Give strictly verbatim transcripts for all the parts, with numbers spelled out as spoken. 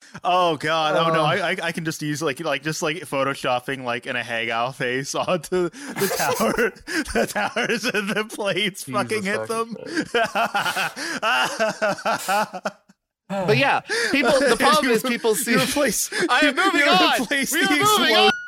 Oh god! Oh no! Uh, I, I I can just use like like just like photoshopping like in a hangout face onto the tower, the towers and the plates Jesus fucking hit them. But yeah, people. The problem is people see. You replace, I am moving you on. replace We the are moving explosion. on.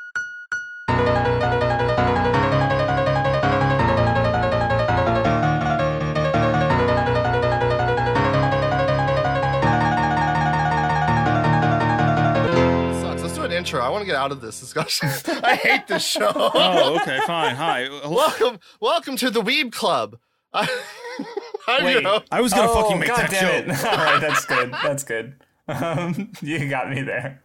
Sucks. Let's do an intro. I want to get out of this discussion. I hate this show. Oh, okay, fine. Hi. welcome, welcome to the Weeb Club. I, I'm Wait. your host. I was gonna Oh, fucking make God that damn joke. it. All right, that's good. That's good. Um, you got me there.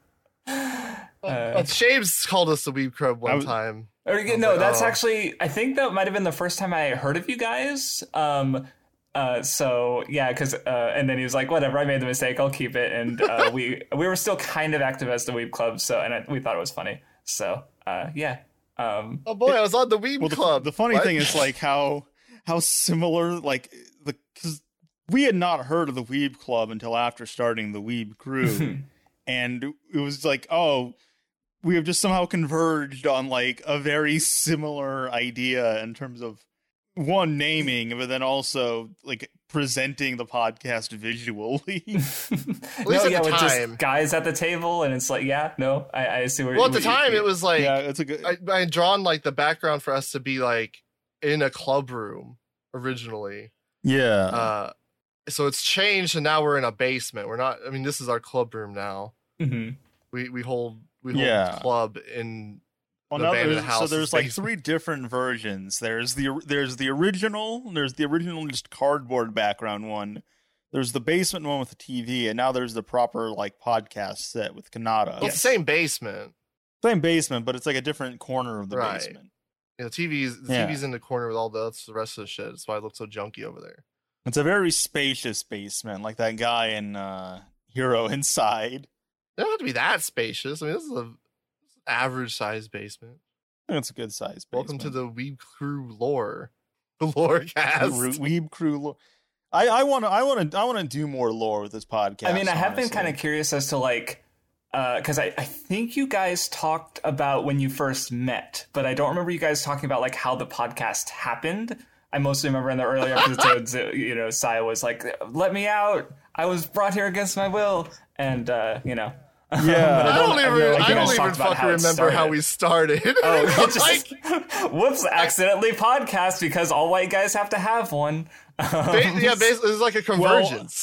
Uh, Shaves called us the Weeb Club one I was- time. Or, I was no, like, that's oh. actually, I think that might have been the first time I heard of you guys. Um, uh, so yeah, because uh, and then he was like, "Whatever, I made the mistake. I'll keep it." And uh, we we were still kind of active as the Weeb Club, so and I, we thought it was funny. So uh, yeah. Um, Oh boy, I was on the Weeb Well, the, Club. the funny What? thing is like how how similar like the because we had not heard of the Weeb Club until after starting the Weeb Crew, and it was like, oh, we have just somehow converged on like a very similar idea in terms of one naming, but then also like presenting the podcast visually. At least no, at yeah, the with time. just guys at the table, and it's like, yeah, no, I, I see where. Well, at the what time, you, it was like yeah, it's a good. I, I had drawn like the background for us to be like in a club room originally. yeah, Uh, so it's changed, and now we're in a basement. We're not. I mean, this is our club room now. Mhm. We we hold we hold Yeah. club in. Well, the no, abandoned there's, so house's there's like basement. three different versions. There's the there's the original. There's the original just cardboard background one. There's the basement one with the T V, and now there's the proper like podcast set with Kanata. Well, it's the same basement. Same basement, but it's like a different corner of the Right. basement. You know, T V's the Yeah. T V's in the corner with all the, that's the rest of the shit. That's why it looks so junky over there. It's a very spacious basement, like that guy in uh, Hero Inside. It don't have to be that spacious. I mean, this is a average sized basement. I think it's a good size. Welcome to the Weeb Crew lore, the lore cast. Weeb Crew. Lore. I I want to I want to I want to do more lore with this podcast. I mean, I have been honestly. kind of curious as to like, because I, I think you guys talked about when you first met, but I don't remember you guys talking about like how the podcast happened. I mostly remember in the earlier episodes, uh, you know, Saya was like, "Let me out! I was brought here against my will," and uh, you know. Yeah. But I don't I even, know, like, I you don't guys even talked about fucking how it remember how started. we started. Oh, It it was just, like, whoops! Accidentally podcast because all white guys have to have one. Um, ba- yeah, basically, it was like a convergence.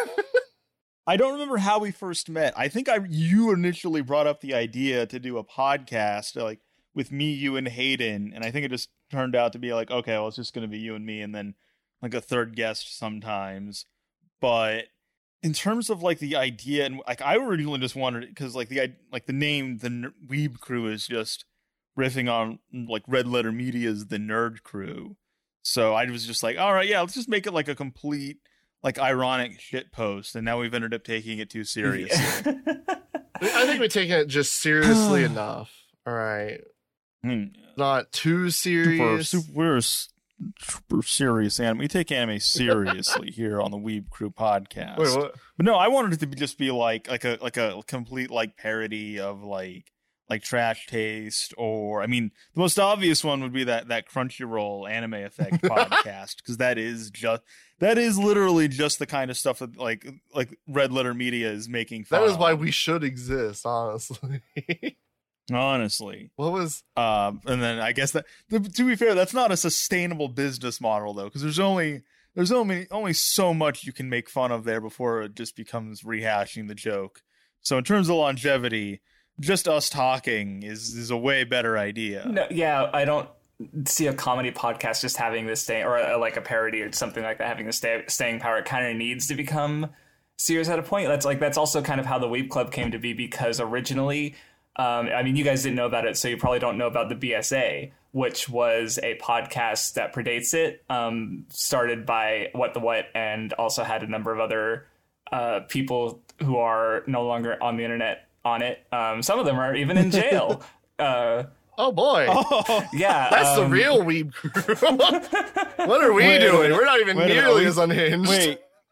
I don't remember how we first met. I think I you initially brought up the idea to do a podcast like with me, you, and Hayden, and I think it just turned out to be like, okay, well, it's just going to be you and me, and then like a third guest sometimes. But in terms of like the idea, and like I originally just wanted it because like the i- like the name the N- Weeb Crew is just riffing on like Red Letter Media's The Nerd Crew. So I was just like, all right, yeah, let's just make it like a complete like ironic shit post, and now we've ended up taking it too seriously. I think we're taking it just seriously enough. All right, Hmm. not too Super, serious. super, we're a s- super serious anime. We take anime seriously here on the Weeb Crew podcast. Wait, what? But no, I wanted it to be, just be like like a like a complete like parody of like like Trash Taste, or I mean, the most obvious one would be that that Crunchyroll Anime Effect podcast, because that is just that is literally just the kind of stuff that like like Red Letter Media is making fun That is of. why we should exist, honestly. honestly. What was? Um, and then I guess that to be fair, that's not a sustainable business model though, because there's only there's only only so much you can make fun of there before it just becomes rehashing the joke. So in terms of longevity, just us talking is is a way better idea. No, yeah, I don't see a comedy podcast just having this stay, or a, like a parody or something like that having the stay, staying power. It kind of needs to become serious at a point. That's like that's also kind of how the Weeb Club came to be, because originally, um, I mean, you guys didn't know about it, so you probably don't know about the B S A, which was a podcast that predates it, um, started by What the What, and also had a number of other uh, people who are no longer on the internet on it. Um, some of them are even in jail. uh, Oh boy, Oh, yeah, that's the um, real Weeb Crew. What are we Wait, doing? wait, We're not even wait a minute, nearly are we- as unhinged. wait,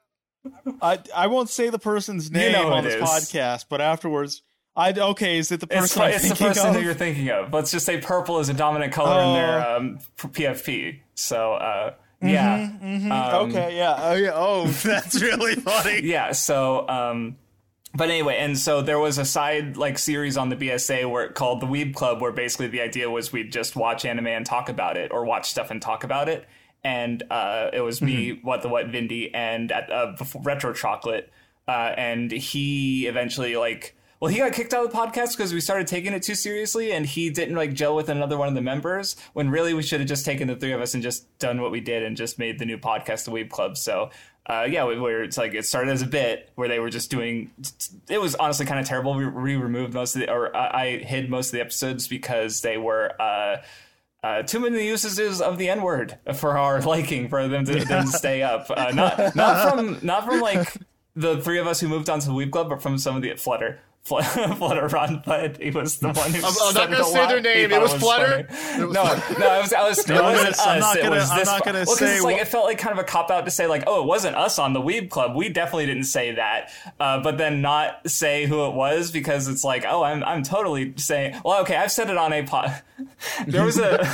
I I won't say the person's name You know who on it this is. podcast, but afterwards, I okay. Is it the It's, person? I'm it's the thinking person of? who you're thinking of. Let's just say purple is a dominant color in Oh. their um, P F P. So, uh, yeah. Mhm, Um, okay, yeah. Oh, yeah. Oh, that's really funny. Yeah, so um but anyway, and so there was a side like series on the B S A where called the Weeb Club, where basically the idea was we'd just watch anime and talk about it, or watch stuff and talk about it. And uh, it was me, Mm-hmm. what the what Vindy, and at uh, before, Retro Chocolate, uh, and he eventually like. Well, he got kicked out of the podcast because we started taking it too seriously, and he didn't like gel with another one of the members. When really we should have just taken the three of us and just done what we did and just made the new podcast, the Weeb Club. So, uh, yeah, we were. It's like it started as a bit where they were just doing. It was honestly kind of terrible. We, we removed most of the, or I I hid most of the episodes because they were. Uh, Uh, too many usages of the N word for our liking for them to then stay up. Uh, not not from not from like the three of us who moved on to the Weeb Club, but from some of the Flutter. Fl- Flutter Ron, but he was the one who. I'm, I'm said not gonna it a say lot. their He name. thought It was Flutter. funny. It was no, Flutter. no, it was. I was it No, I'm wasn't gonna- I'm us. not It gonna- was I'm this. not fu- gonna well, 'cause say it's like what- it felt like kind of a cop out to say like, oh, it wasn't us on the Weeb Club. We definitely didn't say that, uh, but then not say who it was because it's like, oh, I'm I'm totally saying. Well, okay, I've said it on a pod. There was a.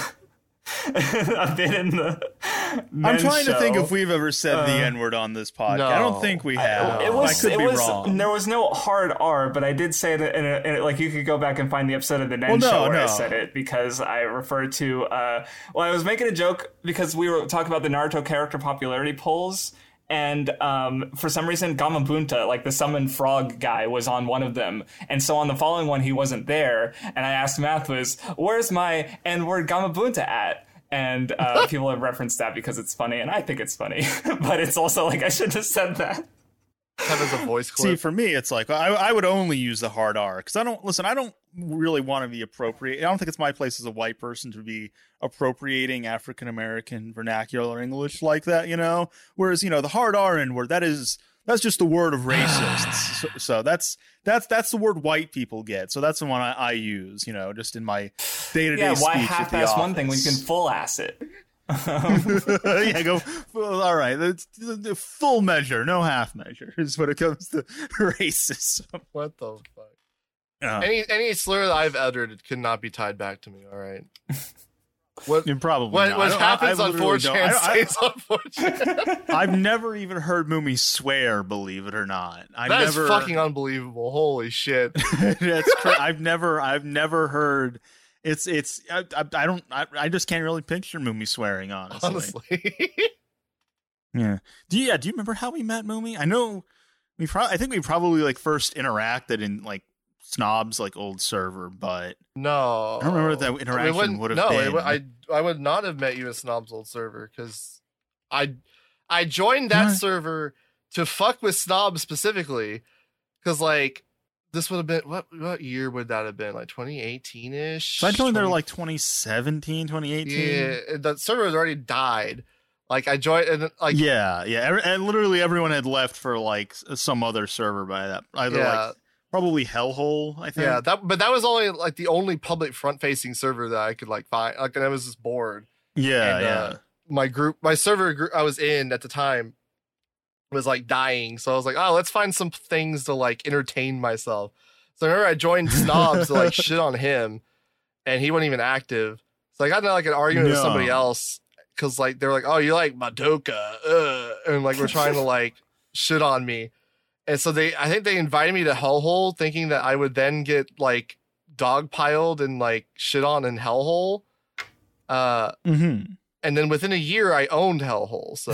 a bit in the. I'm men's trying to think show. if we've ever said the N word on this podcast. no. I don't think we have. It was. I could it be was. wrong. There was no hard R, but I did say it in a, in a like you could go back and find the episode of the Nen Well, no, show where I no. said it because I referred to. Uh, well, I was making a joke because we were talking about the Naruto character popularity polls. And um, for some reason, Gamabunta, like the summoned frog guy, was on one of them. And so on the following one, he wasn't there. And I asked Mathwas, where's my N-word Gamabunta at? And uh, people have referenced that because it's funny, and I think it's funny. But it's also like, I shouldn't have said that. Have as a voice See, clip. for me, it's like I, I would only use the hard R because I don't listen. I don't really want to be appropriate. I don't think it's my place as a white person to be appropriating African American vernacular English like that. You know, whereas you know the hard R and word that is that's just the word of racists. so, so that's that's that's the word white people get. So that's the one I, I use. You know, just in my day to day Yeah, speech. why at the half-ass one thing when you can office. full ass it? Yeah, go. Well, all right, the, the, the full measure, no half measure, is when it comes to racism. What the fuck? Uh, Any any slur that I've uttered could not be tied back to me. All right. What and probably what, not. what I don't- I- happens I on literally four don't- chan I- I- stays on four chan. I've never even heard Moomy swear, believe it or not. I've That is never, fucking unbelievable. Holy shit. That's cra- I've never, I've never heard. It's, it's. I, I, I don't. I, I just can't really picture Moomy swearing. Honestly. Honestly. Yeah. Do you? Yeah. Do you remember how we met, Moomy? I know. We probably. I think we probably like first interacted in like Snob's like old server, but No. I don't remember what that I mean, interaction wouldn't- would have no, been. it would- I I would not have met you at Snob's old server because I I joined that What? server to fuck with Snob specifically because like this would have been what what year would that have been like twenty eighteen ish. So I joined there like twenty seventeen, twenty eighteen. yeah that server has already died. Like I joined and like yeah, yeah, every- and literally everyone had left for like s- some other server by that. Either yeah like probably Hellhole, I think. yeah that but that was only like the only public front facing server that I could like find. Like and I was just bored. yeah, And, yeah. uh, my group, my server group I was in at the time was like dying. So I was like, oh, let's find some things to like entertain myself. So I remember I joined Snobs to like shit on him and he wasn't even active. So I got into like an argument with somebody No. else because like they're like, oh, you like Madoka. Uh, and like we're trying to like shit on me. And so they, I think they invited me to Hellhole thinking that I would then get like dogpiled and like shit on in Hellhole. Uh, Mm-hmm. and then within a year I owned Hellhole. So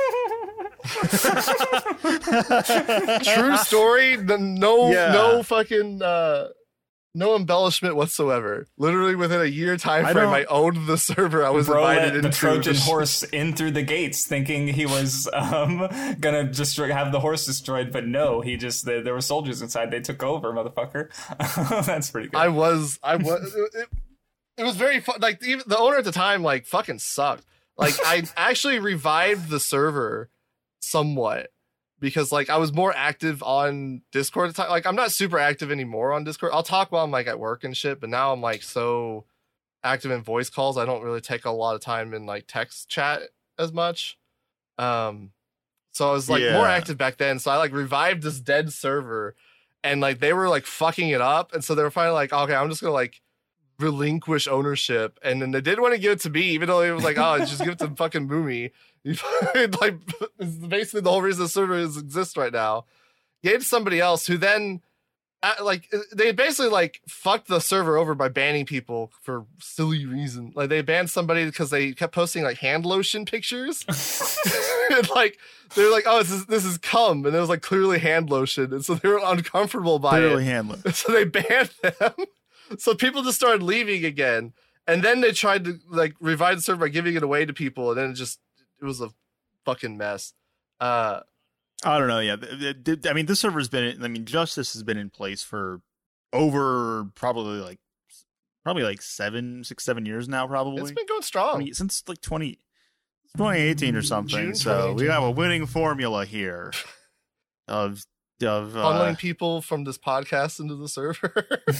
true story. The, no, Yeah. no fucking, uh, no embellishment whatsoever. Literally within a year time I frame, don't- I owned the server I was Bro invited let into. the Trojan horse in through the gates, thinking he was um, gonna destroy, have the horse destroyed, but no, he just there, there were soldiers inside. They took over, motherfucker. That's pretty good. I was, I was. It, it, it was very fun. Like even the owner at the time, like fucking sucked. Like I actually revived the server somewhat because like I was more active on Discord at the time. Like I'm not super active anymore on Discord. I'll talk while I'm like at work and shit, but now I'm like so active in voice calls. I don't really take a lot of time in like text chat as much. Um, So I was like Yeah. more active back then. So I like revived this dead server, and like they were like fucking it up. And so they were finally like, okay, I'm just gonna like relinquish ownership. And then they did want to give it to me, even though it was like, oh, just give it to fucking Moomy. Like it's basically the whole reason the server is exists right now. Gave it to somebody else who then uh, like they basically like fucked the server over by banning people for silly reason. Like they banned somebody because they kept posting like hand lotion pictures. And like they're like, oh, this is this is cum, and it was like clearly hand lotion, and so they were uncomfortable by Clearly it. handler. So they banned them. So people just started leaving again, and then they tried to like revive the server by giving it away to people, and then it just it was a fucking mess. Uh, I don't know. Yeah, the- the- the- I mean, this server's been. I mean, Justice has been in place for over probably like probably like seven, six, seven years now. Probably it's been going strong. I mean, since like twenty, twenty eighteen or something. June So we twenty eighteen. have a winning formula here of of uh, Funneling people from this podcast into the server.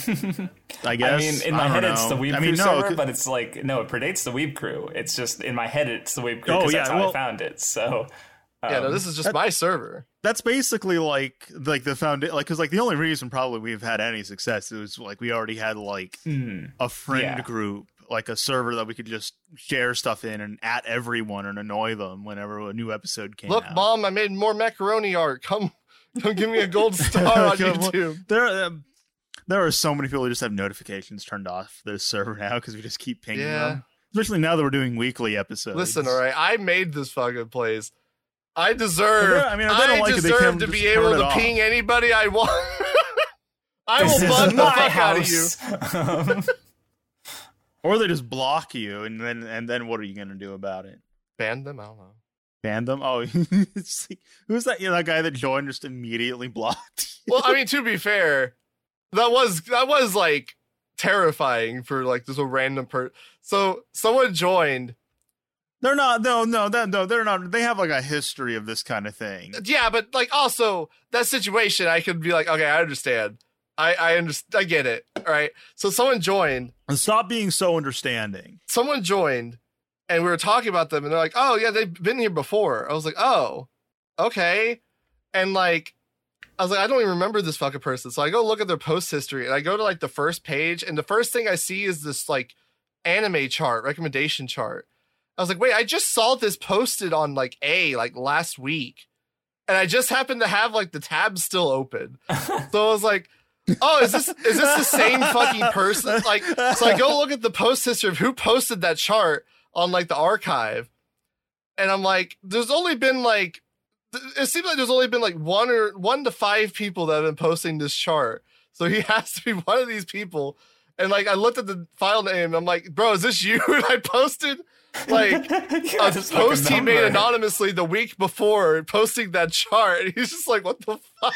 I guess. I mean, in my I head don't it's the know. Weeb I Crew mean, no, server, c- but it's like no, it predates the Weeb Crew. It's just in my head it's the Weeb Crew Oh, because yeah, that's how well- I found it. So Yeah, no, um, this is just that- my server. that's basically like like the found like because like the only reason probably we've had any success is like we already had like hmm. a friend Yeah. group, like a server that we could just share stuff in and at everyone and annoy them whenever a new episode came Look, out. Mom, I made more macaroni art. Come, come give me a gold star on Come on. YouTube. There, um, there are so many people who just have notifications turned off this server now because we just keep pinging Yeah. them. Especially now that we're doing weekly episodes. Listen, all right, I made this fucking place. I deserve. Well, I mean, if they don't I like it, they deserve can to just be turn able it to off. ping anybody I want. I This will is bug the my fuck out of you. house. Or they just block you, and then and then what are you gonna do about it? Ban them? I don't know. Ban them? Oh, it's like, who's that? Yeah, that guy that joined just immediately blocked. Well, I mean, to be fair, that was that was like terrifying for like this a random person. So someone joined. They're not. No, no, that no, they're not. They have like a history of this kind of thing. Yeah, but like also that situation, I could be like, okay, I understand. I I understand. I get it. All right. So someone joined. And stop being so understanding. Someone joined, and we were talking about them, and they're like, "Oh yeah, they've been here before." I was like, "Oh, okay," and like, I was like, "I don't even remember this fucking person." So I go look at their post history, and I go to like the first page, and the first thing I see is this like anime chart, recommendation chart. I was like, "Wait, I just saw this posted on like A like last week, and I just happened to have like the tab still open." So I was like, "Oh, is this is this the same fucking person?" Like, so I go look at the post history of who posted that chart on like the archive, and I'm like, "There's only been like, it seems like there's only been like one or one to five people that have been posting this chart. So he has to be one of these people." And like, I looked at the file name, and I'm like, "Bro, is this you?" And I posted like Yeah, a just like a post he made number. anonymously the week before posting that chart, and he's just like, "What the fuck?"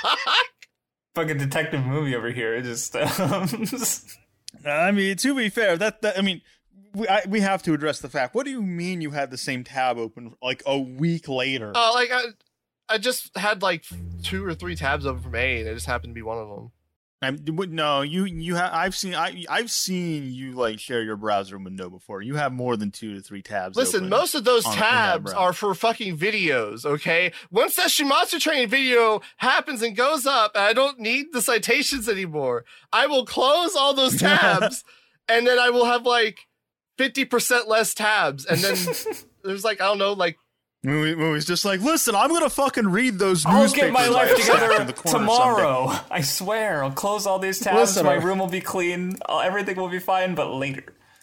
Fucking detective movie over here. Just, um, just- I mean, to be fair, that, that I mean, we I, we have to address the fact. What do you mean you had the same tab open like a week later? Uh, like I, I just had like two or three tabs open from A, and it just happened to be one of them. I'm, no, you you have. I've seen I I've seen you like share your browser window before. You have more than two to three tabs. Listen, open most of those on- in that tabs browser. are for fucking videos, okay? Once that Shimatsu Train video happens and goes up, and I don't need the citations anymore, I will close all those tabs, and then I will have like fifty percent less tabs, and then there's like, I don't know, like, When we- when he's just like, listen, I'm gonna fucking read those I'll newspapers. get my I life have stacked together in the corner someday." tomorrow. I swear. I'll close all these tabs. Listen, my I- room will be clean. uh, Everything will be fine, but later.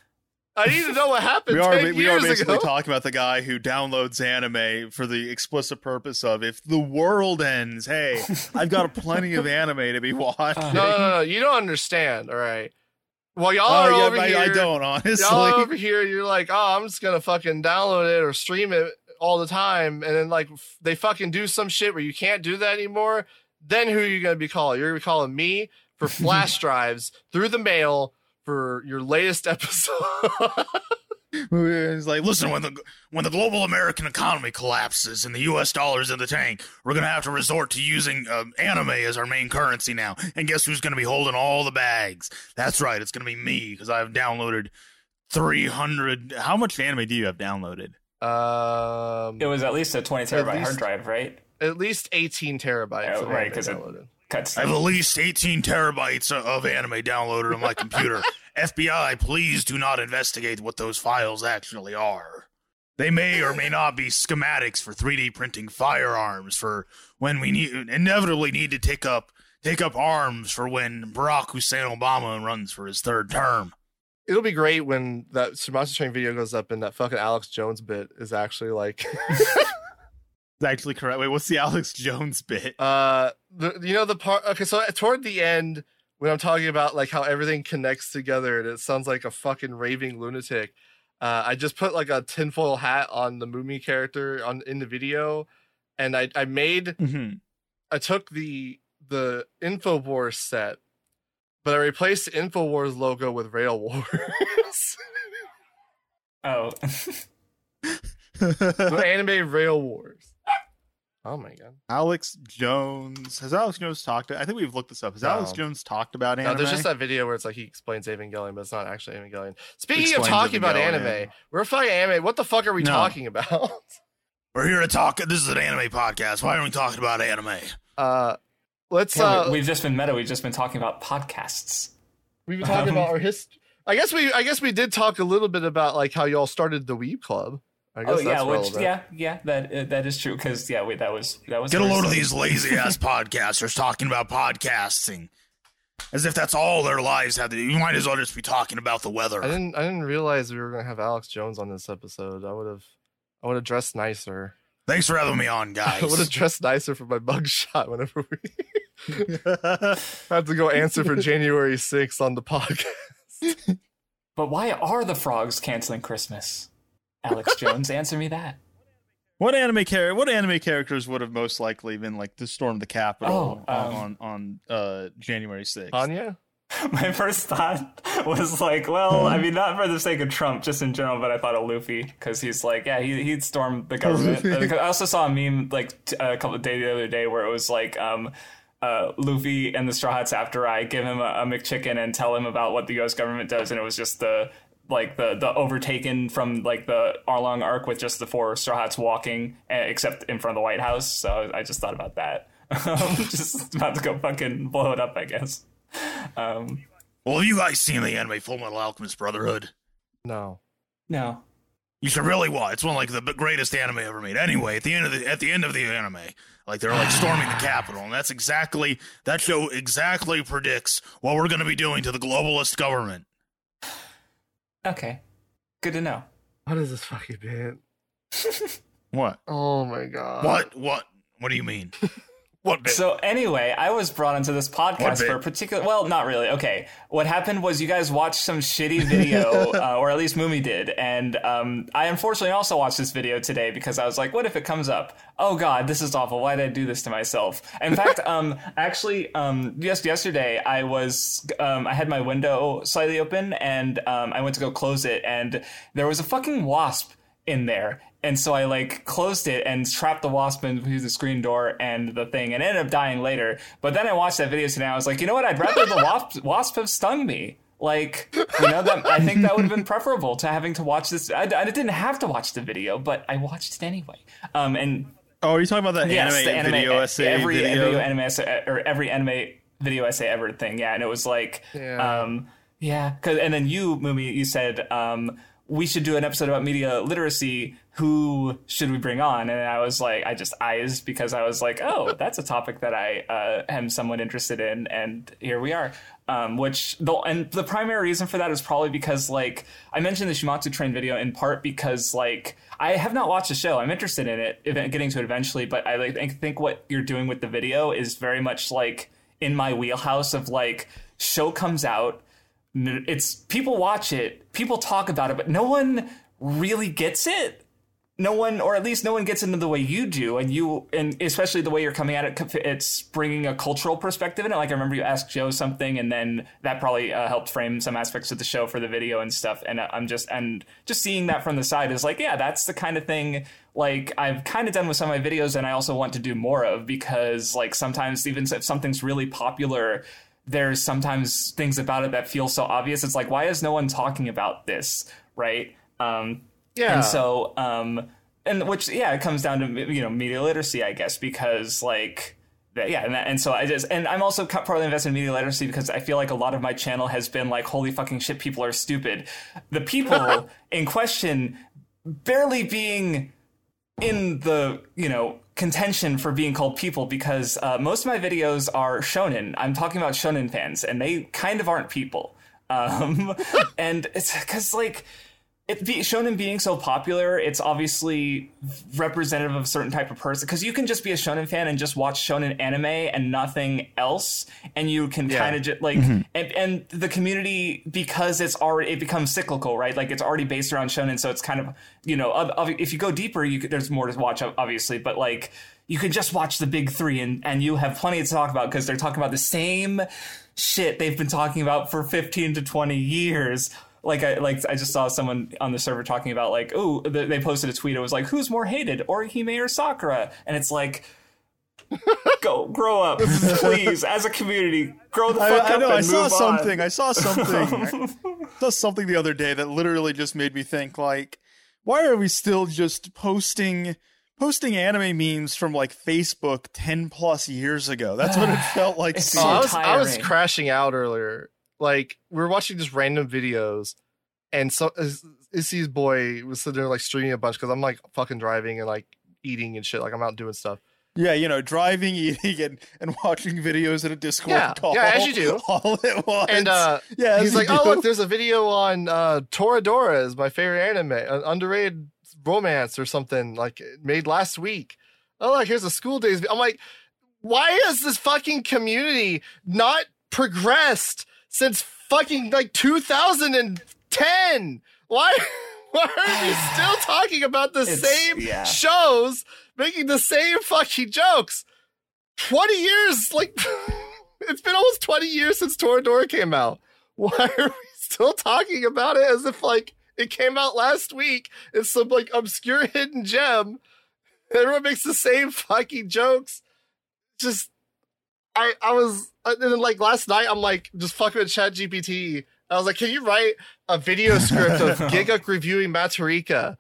I need to know what happened We are ten we are years basically ago. talking about the guy who downloads anime for the explicit purpose of if the world ends, hey, I've got plenty of anime to be watching. No, no, no, no, you don't understand, all right? While y'all Oh, are yeah, over I, here, I don't honestly. y'all are over here, you're like, oh, I'm just gonna fucking download it or stream it all the time, and then like f- they fucking do some shit where you can't do that anymore. Then who are you gonna be calling? You're gonna be calling me for flash drives through the mail for your latest episode. It's like, listen, when the when the global American economy collapses and the U S dollar's in the tank, we're gonna have to resort to using um, anime as our main currency now. And guess who's gonna be holding all the bags? That's right, it's gonna be me because I've downloaded three hundred. How much anime do you have downloaded? Um, It was at least a twenty terabyte least- hard drive, right? at least eighteen terabytes. Oh, of right, anime 'cause it- downloaded. Cuts. I have at least eighteen terabytes of anime downloaded on my computer. F B I, please do not investigate what those files actually are. They may or may not be schematics for three D printing firearms for when we need inevitably need to take up take up arms for when Barack Hussein Obama runs for his third term. It'll be great when that Shimatsu Train video goes up and that fucking Alex Jones bit is actually like, It's actually correct. Wait, what's the Alex Jones bit? uh, the, you know the part. Okay, so toward the end when I'm talking about like how everything connects together and it sounds like a fucking raving lunatic. Uh, I just put like a tinfoil hat on the Moomy character on in the video, and I I made Mm-hmm. I took the the Infowars set, but I replaced the Infowars logo with Rail Wars. Oh. The anime Rail Wars. Oh my god! Alex Jones. Has Alex Jones talked? I think we've looked this up. Has No. Alex Jones talked about anime? No, there's just that video where it's like he explains Evangelion, but it's not actually Evangelion. Speaking Explains of talking about Evangelion. anime, we're fucking anime. What the fuck are we No. talking about? We're here to talk. This is an anime podcast. Why aren't we talking about anime? Uh, let's. Yeah, Uh, we, we've just been meta. We've just been talking about podcasts. we've been talking um, about our history. I guess we. I guess we did talk a little bit about like how y'all started the Weeb Club. I guess Oh that's yeah, which relevant. yeah, yeah, that uh, that is true. Because yeah, wait, that was that was Get a very load of silly. these lazy ass podcasters talking about podcasting, as if that's all their lives have to do. You might as well just be talking about the weather. I didn't. I didn't realize we were gonna have Alex Jones on this episode. I would have. I would have dressed nicer. Thanks for having me on, I would have guys. dressed nicer for my mugshot whenever we had to go answer for January sixth on the podcast. But why are the frogs canceling Christmas? Alex Jones, answer me that. What anime char- What anime characters would have most likely been like to storm the Capitol Oh, um, on on uh, January sixth? Anya? My first thought was like, well, I mean, not for the sake of Trump, just in general, but I thought of Luffy because he's like, yeah, he he'd storm the government. Luffy. I also saw a meme like t- a couple of days the other day where it was like, um, uh, Luffy and the Straw Hats after I give him a, a McChicken and tell him about what the U S government does, and it was just the like the the overtaken from like the Arlong arc with just the four Straw Hats walking, uh, except in front of the White House. So I just thought about that. Um, just about to go fucking blow it up, I guess. Um, Well, have you guys seen the anime Full Metal Alchemist Brotherhood? No. no. You should really watch. It's one of like the b- greatest anime ever made. Anyway, at the end of the at the end of the anime, like they're like storming the Capitol, and that's exactly that show exactly predicts what we're going to be doing to the globalist government. Okay. Good to know. What is this fucking bit? What? Oh my god. What? What? What do you mean? What bit? So anyway, I was brought into this podcast bit? for a particular. Well, not really. Okay, what happened was you guys watched some shitty video, uh, or at least Moomy did, and um, I unfortunately also watched this video today because I was like, "What if it comes up? Oh God, this is awful. Why did I do this to myself?" In fact, um, actually, um, just yesterday, I was, um, I had my window slightly open, and um, I went to go close it, and there was a fucking wasp in there. And so I like closed it and trapped the wasp into the screen door and the thing, and ended up dying later. But then I watched that video today. And I was like, you know what? I'd rather the wasp wasp have stung me. Like, you know, that I think that would have been preferable to having to watch this. I, I didn't have to watch the video, but I watched it anyway. Um, and oh, are you talking about that yes, anime, the anime video essay every video? video anime essay, or every anime video essay ever thing. Yeah, and it was like, Yeah. um, yeah. Cause, and then you, Moomy, you said, um, we should do an episode about media literacy. Who should we bring on? And I was like, I just eyes because I was like, oh, that's a topic that I uh, am somewhat interested in, and here we are. Um, which the and the primary reason for that is probably because like I mentioned the Shimatsu Train video in part because like I have not watched the show. I'm interested in it, event- getting to it eventually, but I like I think what you're doing with the video is very much like in my wheelhouse of like show comes out. It's people watch it, people talk about it, but no one really gets it. No one, or at least no one gets into the way you do, and you, and especially the way you're coming at it, it's bringing a cultural perspective in it. Like I remember you asked Joe something, and then that probably uh, helped frame some aspects of the show for the video and stuff. And I'm just, and just seeing that from the side is like, yeah, that's the kind of thing like I've kind of done with some of my videos, and I also want to do more of because like sometimes even if something's really popular, there's sometimes things about it that feel so obvious. It's like, why is no one talking about this, right? Um, Yeah. And so, um, and which, yeah, it comes down to, you know, media literacy, I guess, because like, that, yeah. And, that, and so I just, and I'm also partly invested in media literacy because I feel like a lot of my channel has been like, holy fucking shit, people are stupid. The people in question barely being in the, you know, contention for being called people, because uh, most of my videos are shonen. I'm talking about shonen fans, and they kind of aren't people. Um, and it's because, like, it be, shonen being so popular, it's obviously representative of a certain type of person. Because you can just be a shonen fan and just watch shonen anime and nothing else, and you can Yeah. kind of just like, mm-hmm. and, and the community, because it's already, it becomes cyclical, right? Like it's already based around shonen, so it's kind of, you know, if you go deeper, you could, there's more to watch, obviously, but like you could just watch the big three, and and you have plenty to talk about because they're talking about the same shit they've been talking about for fifteen to twenty years. Like I like I just saw someone on the server talking about like, oh, they posted a tweet. It was like, who's more hated, Orihime or Sakura? And it's like, go grow up, please. As a community, grow the fuck I, up. I know. And I saw move something. On. I saw something. I saw something the other day that literally just made me think, like, why are we still just posting posting anime memes from like Facebook ten plus years ago? That's what it felt like. It's to so me. I was I was tiring. crashing out earlier. Like we were watching just random videos, and so Issy's boy was sitting there like streaming a bunch because I'm like fucking driving and like eating and shit. Like I'm out doing stuff. Yeah, you know, driving, eating, and, and watching videos in a Discord Yeah, call. yeah, as you do. All at once. And uh, yeah, as he's you like, do. "Oh, look, there's a video on uh, Toradora is my favorite anime, an underrated romance or something like made last week. Oh, look, here's a school days." vi-" I'm like, why has this fucking community not progressed since fucking like two thousand ten? Why? Why are we still talking about the It's- same yeah. shows, making the same fucking jokes? twenty years, like, it's been almost twenty years since Toradora came out. Why are we still talking about it as if, like, it came out last week? It's some, like, obscure hidden gem. Everyone makes the same fucking jokes. Just, I, I was, and then, like, last night, I'm, like, just fucking with ChatGPT. I was like, can you write a video script of Giguk reviewing Matarika?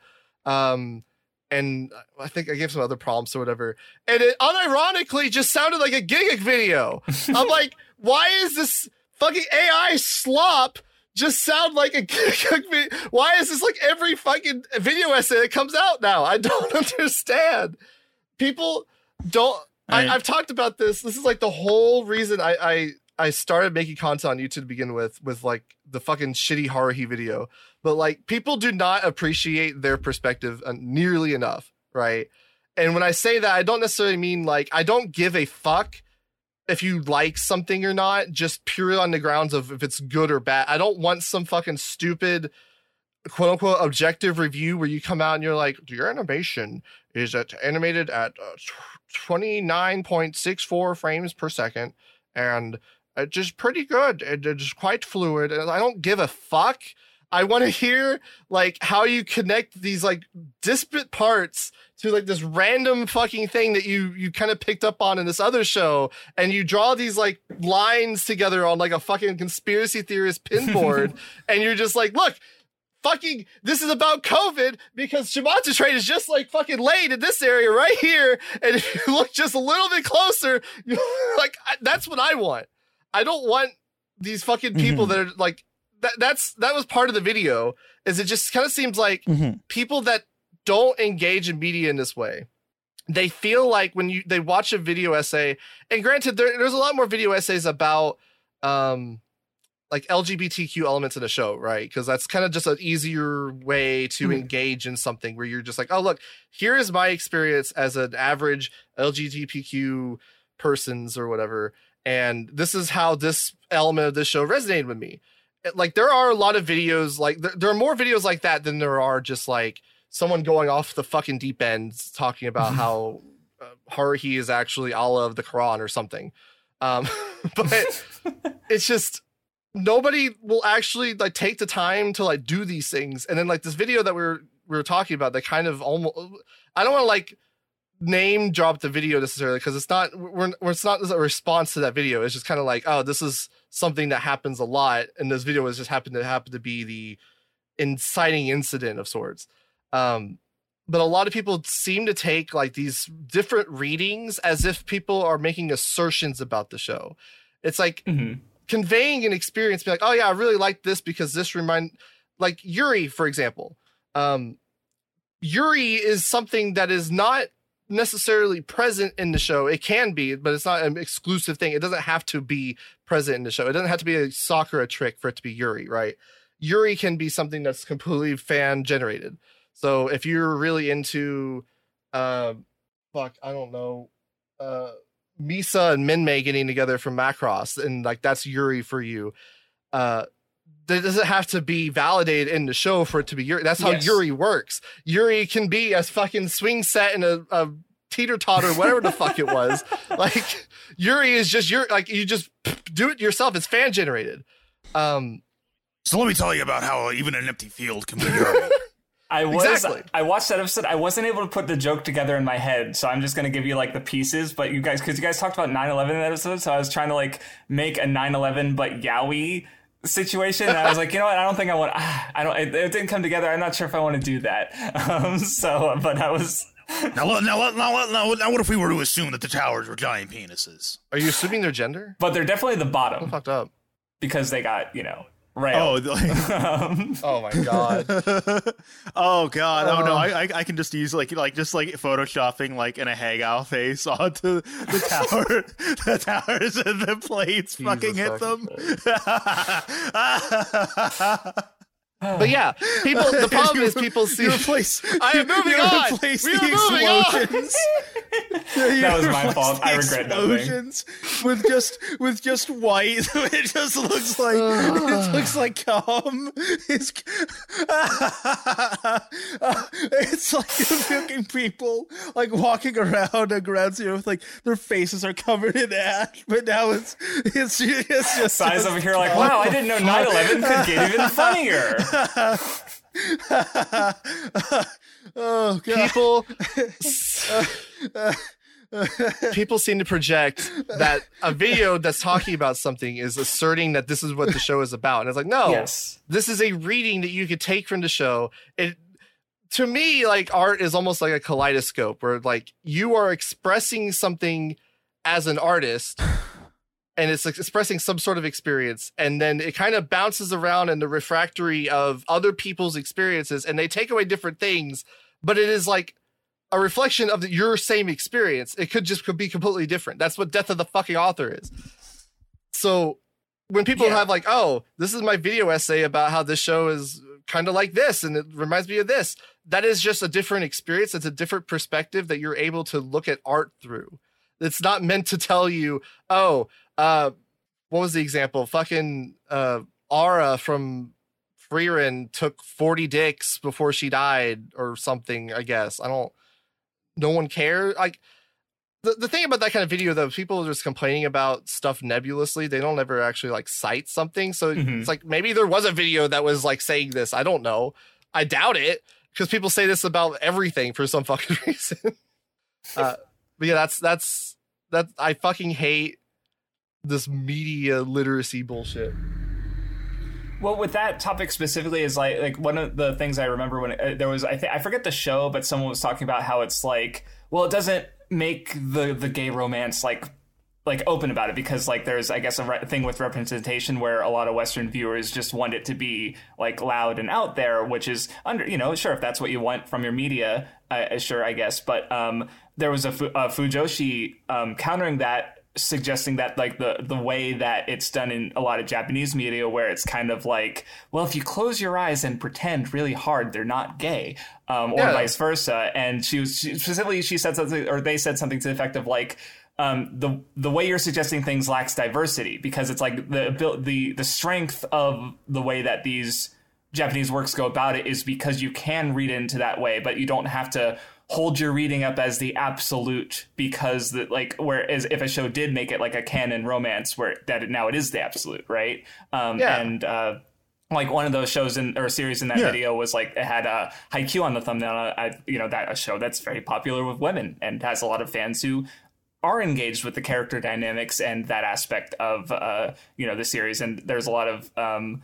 Um, and I think I gave some other prompts or whatever. And it unironically just sounded like a Giguk video. I'm like, why is this fucking A I slop just sound like a Giguk video? Why is this like every fucking video essay that comes out now? I don't understand. People don't, I, I- I've talked about this. This is like the whole reason I, I, I started making content on YouTube to begin with, with like the fucking shitty Haruhi video. But like people do not appreciate their perspective uh, nearly enough, right? And when I say that, I don't necessarily mean like I don't give a fuck if you like something or not, just purely on the grounds of if it's good or bad. I don't want some fucking stupid quote unquote objective review where you come out and you're like, your animation is at animated at uh, twenty-nine point six four frames per second and it's just pretty good. It, it's quite fluid. And I don't give a fuck. I want to hear like how you connect these like disparate parts to like this random fucking thing that you you kind of picked up on in this other show, and you draw these like lines together on like a fucking conspiracy theorist pinboard, and you're just like, look, fucking, this is about COVID because Shimatsu trade is just like fucking laid in this area right here, and if you look just a little bit closer, you like I, that's what I want. I don't want these fucking people Mm-hmm. that are like that. That's that was part of the video. Is it just kind of seems like Mhm. people that don't engage in media in this way, they feel like when you they watch a video essay, and granted, there, there's a lot more video essays about um like L G B T Q elements in a show, right? Because that's kind of just an easier way to Mhm. engage in something where you're just like, oh look, here is my experience as an average L G B T Q persons or whatever. And this is how this element of this show resonated with me. It- like there are a lot of videos like there, there are more videos like that than there are just like someone going off the fucking deep end talking about how uh, Haruhi is actually Allah of the Quran or something. Um, but it's just nobody will actually like take the time to like do these things. And then like this video that we were we were talking about that kind of almost I don't want to like name drop the video necessarily because it's not we're, we're it's not a response to that video. It's just kind of like, oh, this is something that happens a lot, and this video has just happened to happen to be the inciting incident of sorts. Um, but a lot of people seem to take like these different readings as if people are making assertions about the show. It's like Mm-hmm. conveying an experience, be like, oh yeah, I really like this because this remind, like Yuri, for example. Um, Yuri is something that is not necessarily present in the show. It can be, but it's not an exclusive thing. It doesn't have to be present in the show. It doesn't have to be a Sakura trick for it to be Yuri, right? Yuri can be something that's completely fan generated. So if you're really into, uh, fuck, I don't know, uh, Misa and Minmay getting together from Macross, and like that's Yuri for you. Uh, that doesn't have to be validated in the show for it to be Yuri. That's how Yes. Yuri works. Yuri can be a fucking swing set and a, a teeter totter, whatever the fuck it was. Like Yuri is just Yuri. Like you just do it yourself. It's fan generated. Um, So let me tell you about how even an empty field can be Yuri. I was Exactly. I watched that episode. I wasn't able to put the joke together in my head, so I'm just gonna give you like the pieces. But you guys, because you guys talked about nine eleven in that episode, so I was trying to like make a nine eleven but yaoi situation. And I was like, you know what? I don't think I want. Ah, I don't. It, it didn't come together. I'm not sure if I want to do that. Um, so, but I was. now, let- now, let- now, let- now, now, what if we were to assume that the towers were giant penises? are you assuming their gender? But they're definitely the bottom Fucked up. because they got you know Oh, railed. like, Um, Oh my god. oh god! Oh no! Uh. I, I I can just use like like just like photoshopping like in a hangout face onto the tower, the towers and the plates fucking hit them. But yeah, people. The problem is people see. You replace. I am moving you on! Replace We are the moving on! explosions. Yeah, you That was my replace fault. the I regret nothing. explosions with just with just white. It just looks like it looks like cum. It's, it's like fucking people like walking around a ground zero with like their faces are covered in ash, but now it's it's it's just Size over here, like, wow, I didn't know nine eleven could get even funnier. oh god. people people seem to project that a video that's talking about something is asserting that this is what the show is about, and it's like, no, Yes. this is a reading that you could take from the show. It, to me, like art is almost like a kaleidoscope where like you are expressing something as an artist and it's like expressing some sort of experience, and then it kind of bounces around in the refractory of other people's experiences, and they take away different things, but it is like a reflection of the, your same experience. It could just could be completely different. That's what Death of the fucking Author is. So when people Yeah. have like, oh, this is my video essay about how this show is kind of like this and it reminds me of this, that is just a different experience. It's a different perspective that you're able to look at art through. It's not meant to tell you, oh, uh, what was the example? Fucking uh, Ara from Frieren took forty dicks before she died or something, I guess. I don't, no one cares. Like, the, the thing about that kind of video, though, people are just complaining about stuff nebulously. They don't ever actually like cite something. So Mhm. it's like maybe there was a video that was like saying this. I don't know. I doubt it because people say this about everything for some fucking reason. uh, but yeah, that's that's that. I fucking hate this media literacy bullshit. Well, with that topic specifically, is like like one of the things I remember when it, there was I think I forget the show, but someone was talking about how it's like, well, it doesn't make the the gay romance like like open about it because like there's I guess a re- thing with representation where a lot of Western viewers just want it to be like loud and out there, which is under you know sure if that's what you want from your media, uh, sure I guess, but um there was a, Fu- a Fujoshi um, countering that, suggesting that like the the way that it's done in a lot of Japanese media where it's kind of like, well, if you close your eyes and pretend really hard they're not gay, um, or Yeah. vice versa. And she was she, specifically she said something, or they said something to the effect of like, um, the the way you're suggesting things lacks diversity because it's like the abil- the the strength of the way that these Japanese works go about it is because you can read into that way, but you don't have to hold your reading up as the absolute because that like whereas if a show did make it like a canon romance where that it, now it is the absolute, right? Um, Yeah. and uh, like one of those shows in or series in that Yeah. video was like it had a Haikyuu on the thumbnail. I, you know that a show that's very popular with women and has a lot of fans who are engaged with the character dynamics and that aspect of uh, you know the series. And there's a lot of um,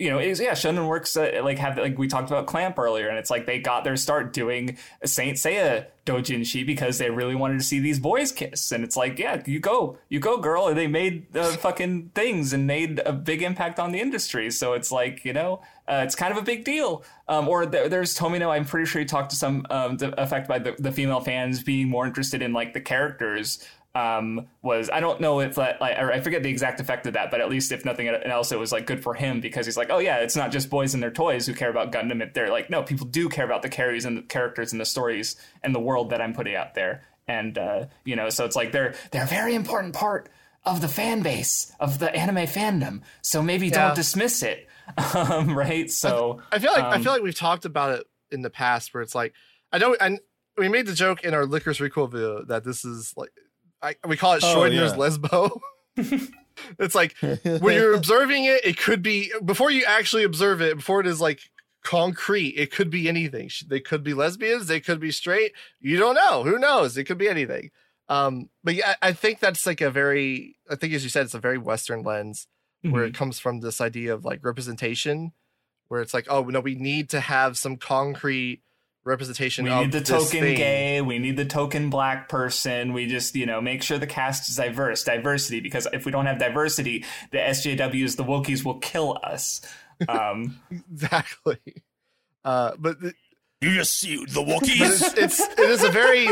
you know, it's, yeah, Shonen Works uh, like have like we talked about Clamp earlier, and it's like they got their start doing Saint Seiya doujinshi because they really wanted to see these boys kiss, and it's like, yeah, you go, you go, girl, and they made uh, fucking things and made a big impact on the industry. So it's like, you know, uh, it's kind of a big deal. Um, or there, there's Tomino. I'm pretty sure he talked to some um, the effect by the, the female fans being more interested in like the characters. Um, was I don't know if that like I forget the exact effect of that, but at least if nothing else, it was like good for him because he's like, oh yeah, it's not just boys and their toys who care about Gundam. They're like, no, people do care about the carries and the characters and the stories and the world that I'm putting out there. And uh, you know, so it's like they're they're a very important part of the fan base of the anime fandom. So maybe yeah. don't dismiss it, um, right? So I, I feel like um, I feel like we've talked about it in the past where it's like I don't and we made the joke in our Licorice Recoil video that this is like. I, we call it Schrodinger's oh, yeah. Lesbo. It's like when you're observing it, it could be before you actually observe it, before it is like concrete, it could be anything. They could be lesbians, they could be straight. You don't know. Who knows? It could be anything. Um, but yeah, I think that's like a very, I think as you said, it's a very Western lens mm-hmm. where it comes from this idea of like representation, where it's like, oh no, we need to have some concrete representation. We of need the this token thing. gay. We need the token black person. We just, you know, make sure the cast is diverse. Diversity, because if we don't have diversity, the S J Ws, the Wookiees, will kill us. Um, exactly. Uh, but the, you just see the Wookiees. It's, it's it is a very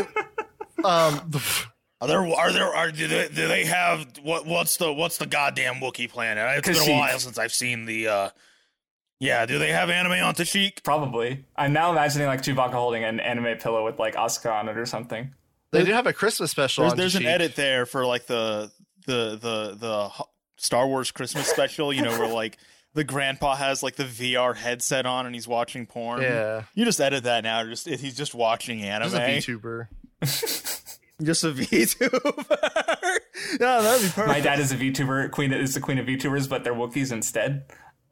um. Are there are there are do they, do they have what what's the what's the goddamn Wookiee planet? It's been a while since I've seen the. Uh, Yeah, do they have anime on Tashik? Probably. I'm now imagining like Chewbacca holding an anime pillow with like Asuka on it or something. They do have a Christmas special. There's, on there's an Tashik. edit there for like the the the the Star Wars Christmas special. You know, where like the grandpa has like the V R headset on and he's watching porn. Yeah, you just edit that now. Just he's just watching anime. Just a VTuber. Just a VTuber. No, that'd be perfect. My dad is a VTuber. Queen is the queen of VTubers, but they're Wookiees instead.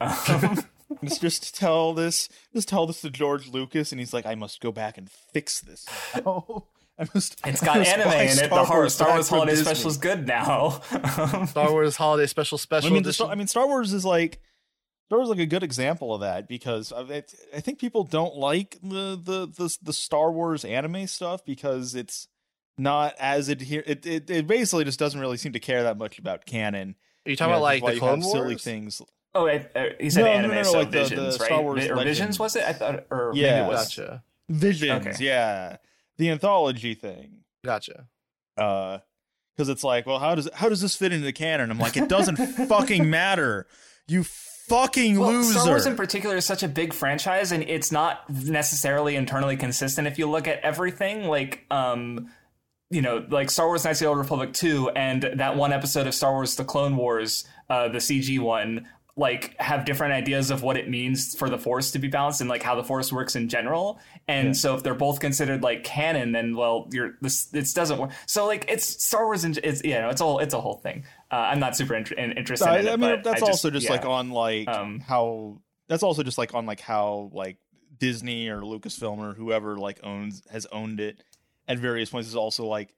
Um, Just, just tell this, just tell this to George Lucas, and he's like, "I must go back and fix this." Oh, I must. It's got I must anime buy in it. Star The horror Wars Star Wars back from Holiday Disney. Special is good now. Star Wars Holiday Special Special I mean, the Edition. Star, I mean, Star Wars is like Star Wars is like a good example of that because I, I think people don't like the, the the the Star Wars anime stuff because it's not as adhere. It, it it basically just doesn't really seem to care that much about canon. Are you talking about like the Clone Wars? Silly things. Oh, I, uh, he said No, no, anime, no, no, so like the- the Visions, Star right? Wars Vi- or Legends. Visions was it? I thought, or Yeah. maybe it was. Gotcha. Visions, Okay. yeah, the anthology thing. Gotcha. Uh, because it's like, well, how does how does this fit into the canon? I'm like, it doesn't fucking matter. You fucking Well, loser. Star Wars in particular is such a big franchise, and it's not necessarily internally consistent. If you look at everything, like, um, you know, like Star Wars Knights of the Old Republic two and that one episode of Star Wars The Clone Wars, uh, the C G one, like have different ideas of what it means for the Force to be balanced and like how the Force works in general. And yeah. so if they're both considered like canon, then well, you're this this doesn't work. So like it's Star Wars and it's you know it's all it's a whole thing. Uh, I'm not super int- interested. No, in it, I mean but that's I also just, just yeah. like on like Um, how that's also just like on like how like Disney or Lucasfilm or whoever like owns has owned it at various points is also like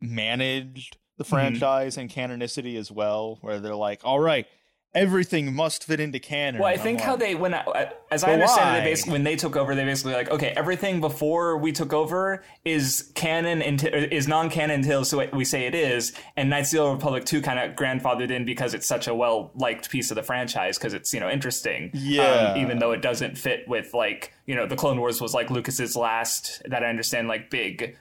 managed the franchise mm-hmm. and canonicity as well, where they're like, all right, everything must fit into canon. Well, I And I'm think like, how they when I, as I But understand why? it, they basically when they took over, they basically like, okay, everything before we took over is canon until is non-canon until so we say it is, and Knights of the Old Republic two kind of grandfathered in because it's such a well liked piece of the franchise because it's you know interesting, Yeah. um, even though it doesn't fit with like you know the Clone Wars was like Lucas's last that I understand like big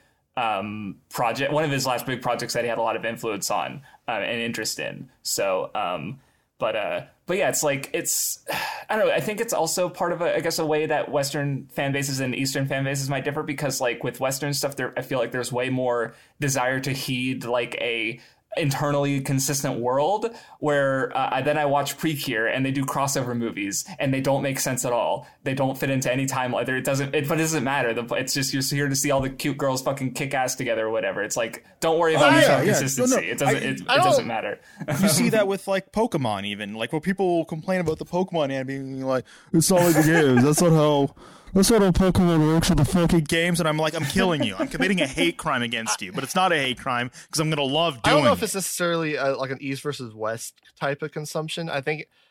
um project, one of his last big projects that he had a lot of influence on uh, and interest in. So. um But uh, but yeah, it's like it's I don't know. I think it's also part of a I guess a way that Western fan bases and Eastern fan bases might differ because like with Western stuff, there I feel like there's way more desire to heed like a internally consistent world. Where uh, I, then I watch Precure and they do crossover movies and they don't make sense at all. They don't fit into any timeline. It doesn't. It, but it doesn't matter. The, it's just you're here to see all the cute girls fucking kick ass together or whatever. It's like don't worry about Oh, the yeah, yeah. consistency. No, no, it doesn't. I- it, it I don't- doesn't matter. you see that with like Pokemon, even like when people complain about the Pokemon anime, being like it's not like the games. That's not how. That's not how Pokemon works in the fucking games. And I'm like, I'm killing you. I'm committing a hate crime against you. But it's not a hate crime because I'm gonna love I doing don't know if it. it's necessarily a, like an East versus West type of consumption. I think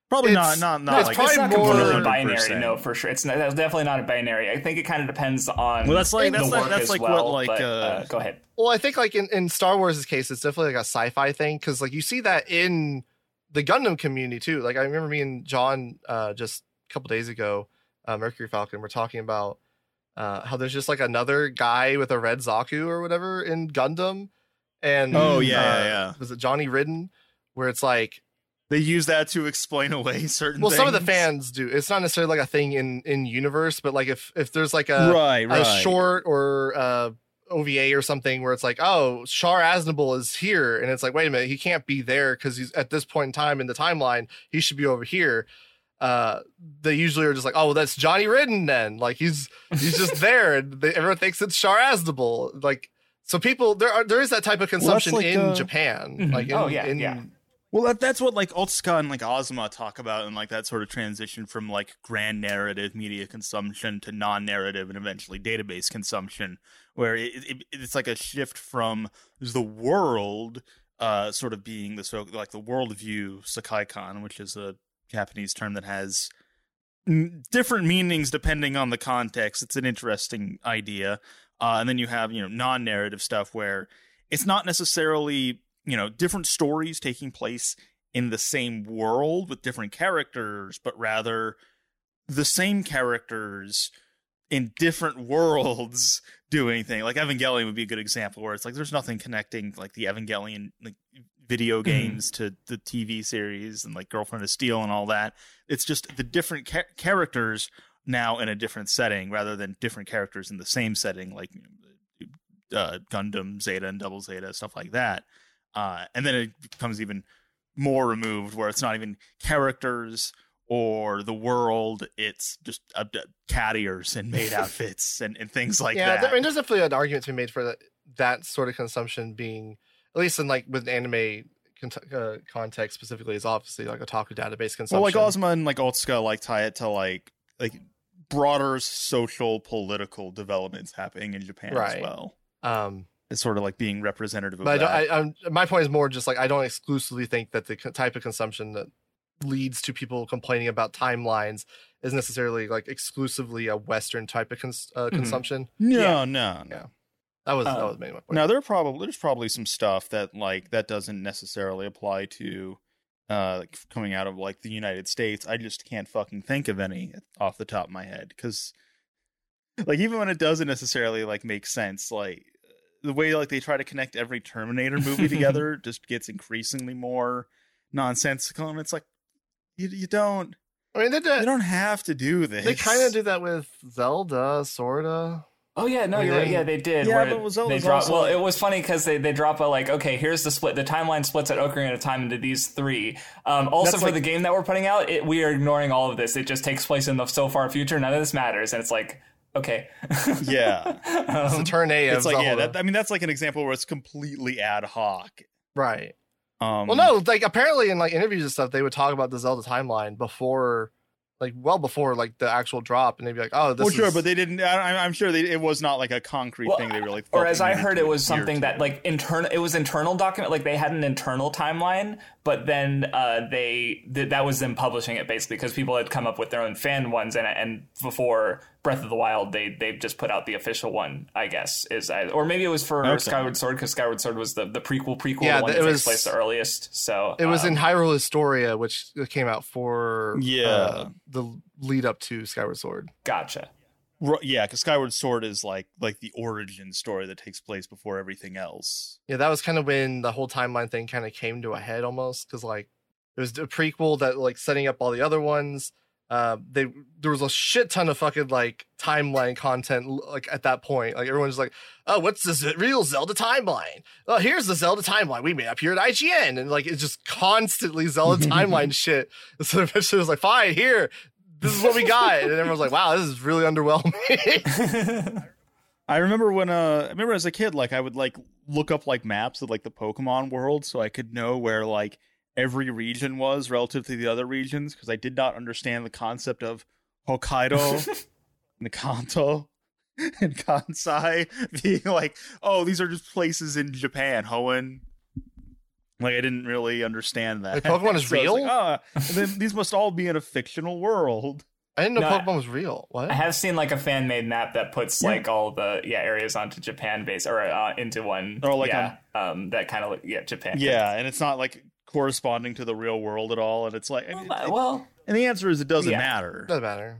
Probably It's- not, not, not it's like probably It's not more- completely one hundred binary, percent. no, for sure. It's not, that's definitely not a binary. I think it kind of depends on Well, that's like- the that's like- work that's as like well, what, like, but, uh, go ahead. Well, I think like in, in Star Wars' case, it's definitely like a sci-fi thing because like you see that in the Gundam community too. Like I remember me and John uh, just a couple days ago, uh, Mercury Falcon, we're talking about uh, how there's just like another guy with a red Zaku or whatever in Gundam, and Oh, yeah, uh, yeah, yeah. was it Johnny Ridden? Where it's like, They use that to explain away certain well, things. some of the fans do. It's not necessarily like a thing in in universe, but like if if there's like a right, a right. short or uh O V A or something where it's like, oh, Shar Aznable is here, and it's like, wait a minute, he can't be there because he's at this point in time in the timeline, he should be over here. Uh, they usually are just like, oh, well, that's Johnny Ridden then, like he's he's just there, and they, everyone thinks it's Shar Aznable, like so people there are there is that type of consumption like, in uh, Japan, Mhm. like in, Oh, yeah, in, yeah. Well, that, that's what like Otsuka and like Ozma talk about, and like that sort of transition from like grand narrative media consumption to non-narrative and eventually database consumption, where it, it, it's like a shift from the world, uh, sort of being the so like the worldview Sakaikan, which is a Japanese term that has mm, different meanings depending on the context. It's an interesting idea, uh, and then you have you know non-narrative stuff where it's not necessarily you know, different stories taking place in the same world with different characters, but rather the same characters in different worlds doing things. Like Evangelion would be a good example where it's like there's nothing connecting like the Evangelion like video games to the T V series and like Girlfriend of Steel and all that. It's just the different ca- characters now in a different setting rather than different characters in the same setting, like uh, Gundam, Zeta, and Double Zeta, stuff like that. Uh, and then it becomes even more removed where it's not even characters or the world. It's just uh, cat ears and maid outfits and, and things like yeah, that. there, I mean, there's definitely an argument to be made for that, that sort of consumption being, at least in like with anime con- uh, context specifically, is obviously like otaku database consumption. well, like Ozma and like Otsuka like tie it to like like broader social political developments happening in Japan Right. as well. Um, It's sort of like being representative of but I don't, that. I, I'm, my point is more just like I don't exclusively think that the co- type of consumption that leads to people complaining about timelines is necessarily like exclusively a Western type of cons- uh, Mhm. consumption. no, yeah. no, no. Yeah. That was that Um, was mainly my point. Now there are probably there's probably some stuff that like that doesn't necessarily apply to uh like, coming out of like the United States. I just can't fucking think of any off the top of my head because like even when it doesn't necessarily like make sense, like the way like they try to connect every Terminator movie together just gets increasingly more nonsensical, and it's like you you don't I mean, they you did, don't have to do this. they kind of do that with Zelda, sorta. Oh yeah, no, I mean, you're right. they- Yeah, they did. Yeah, where but it was they always drop. also Well, like- it was funny because they, they drop a like, okay, here's the split. The timeline splits at Ocarina of Time into these three. Um, also, That's for like- the game that we're putting out, it, we are ignoring all of this. It just takes place in the so far future. None of this matters, and it's like, okay, Yeah. It's the um, turn A of It's like yeah, Zelda. that, I mean that's like an example where it's completely ad hoc. Right. Um, Well, no, like apparently in like interviews and stuff, they would talk about the Zelda timeline before, like well before like the actual drop, and they'd be like, "Oh, this well, sure, is." but they didn't. I, I'm sure they, it was not like a concrete Well, thing. They really, or felt as they I needed heard, to it was adhere something to. that like internal. It was internal document. Like they had an internal timeline, but then uh, they th- that was them publishing it basically because people had come up with their own fan ones, and and before Breath of the Wild, they they just put out the official one. I guess is I, or maybe it was for Okay. Skyward Sword because Skyward Sword was the the prequel prequel, Yeah, the one it that was- takes place the earliest. So It was um, in Hyrule Historia, which came out for Yeah. uh, the lead up to Skyward Sword. Gotcha. Ru- yeah, because Skyward Sword is like like the origin story that takes place before everything else. Yeah, that was kind of when the whole timeline thing kind of came to a head almost because like it was a prequel that like setting up all the other ones. Uh, they there was a shit ton of fucking like timeline content l- like at that point. Like everyone's like, oh, what's this real Zelda timeline? Oh, here's the Zelda timeline we made up here at I G N, and like it's just constantly Zelda timeline shit. And so eventually it was like, fine, here, this is what we got, and everyone's like, wow, this is really underwhelming. I remember when uh, I remember as a kid, like I would like look up like maps of like the Pokemon world so I could know where like every region was relative to the other regions because I did not understand the concept of Hokkaido, and Kanto, and Kansai being like, oh, these are just places in Japan, Hoenn. Like I didn't really understand that. Like, Pokemon is So I was real? like, ah, and then these must all be in a fictional world. I didn't know No, Pokemon was real. What? I have seen like a fan made map that puts Yeah. like all the yeah areas onto Japan base or uh, into one. Or, like, yeah, um, that kind of yeah Japan. Yeah, and it's not like corresponding to the real world at all. And it's like, I mean, Well, it- well, and the answer is it doesn't Yeah. matter. Doesn't matter.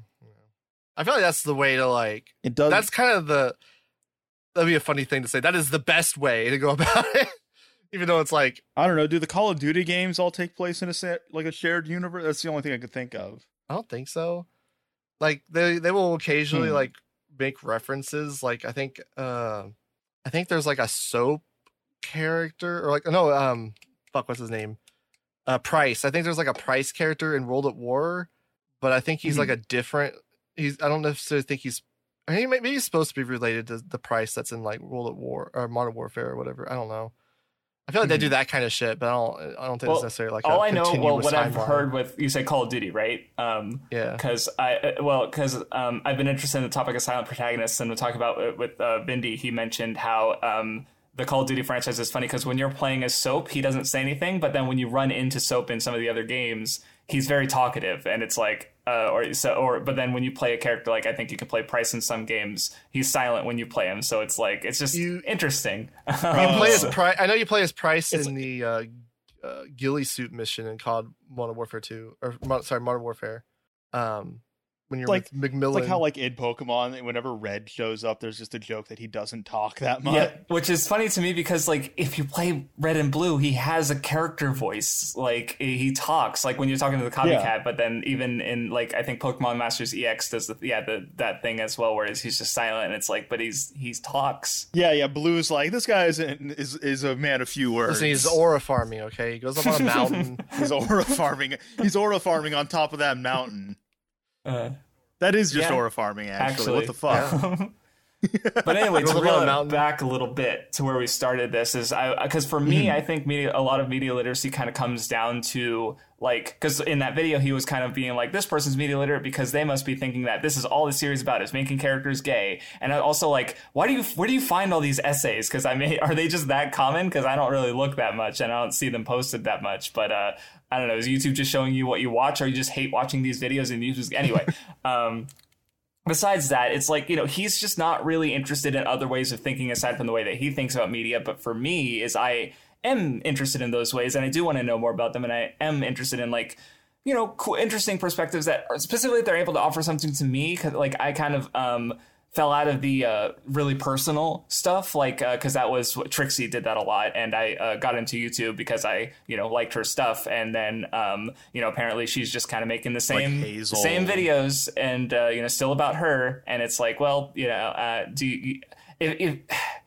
I feel like that's the way to like. It does. That's kind of the. That'd be a funny thing to say. That is the best way to go about it. Even though it's like, I don't know. Do the Call of Duty games all take place in a set like a shared universe? That's the only thing I could think of. I don't think so. Like they they will occasionally Hmm. like make references. Like I think uh I think there's like a soap character or like no um fuck what's his name uh Price. I think there's like a Price character in World at War, but I think he's Mhm. like a different. He's I don't necessarily think he's. I mean, maybe he's supposed to be related to the Price that's in like World at War or Modern Warfare or whatever. I don't know. I feel like they do that kind of shit, but I don't. I don't think Well, it's necessarily like all a I know, well, continuous what I've timeline. heard with you say Call of Duty, right? Um, Yeah. because I uh, well, because um, I've been interested in the topic of silent protagonists, and we'll talk about it with uh, Bindi. He mentioned how um, the Call of Duty franchise is funny because when you're playing as Soap, he doesn't say anything, but then when you run into Soap in some of the other games, he's very talkative, and it's like, uh, or so, or but then when you play a character like I think you can play Price in some games, he's silent when you play him, so it's like it's just You- interesting. You play as Oh. Price. I know you play as Price It's- in the uh, uh, ghillie suit mission in C O D Modern Warfare two, or Mo- sorry, Modern Warfare. Um, when you're Like- with McMillan, It's like how, like in Pokemon, whenever Red shows up, there's just a joke that he doesn't talk that much. Yeah, which is funny to me because like if you play Red and Blue, he has a character voice. Like he talks like when you're talking to the copycat. Yeah. But then even in like I think Pokemon Masters E X does the yeah the that thing as well, whereas he's just silent and it's like but he's he's talks. Yeah, yeah. Blue's like, this guy isn't, is is a man of few words. listen, he's aura farming. Okay, he goes up on a mountain. He's aura farming. He's aura farming on top of that mountain. Uh, That is just Yeah, aura farming, actually. actually. What the fuck? But anyway, Goes to up on a reel it mountain. back a little bit to where we started this is I because for me, I think media a lot of media literacy kind of comes down to like because in that video he was kind of being like this person's media literate because they must be thinking that this is all the series about is making characters gay, and I also like why do you where do you find all these essays? Because I mean, are they just that common? Because I don't really look that much and I don't see them posted that much, but uh. I don't know. Is YouTube just showing you what you watch, or you just hate watching these videos and YouTube? Anyway, um, besides that, it's like, you know, he's just not really interested in other ways of thinking aside from the way that he thinks about media. But for me, is I am interested in those ways, and I do want to know more about them, and I am interested in like, you know, cool, interesting perspectives that are specifically they're able to offer something to me. Cause like I kind of um, fell out of the uh, really personal stuff, like because uh, that was what Trixie did that a lot, and I uh, got into YouTube because I, you know, liked her stuff, and then um, you know, apparently she's just kind of making the same Hazel. same videos, and uh, you know, still about her, and it's like, well, you know, uh, do you, if, if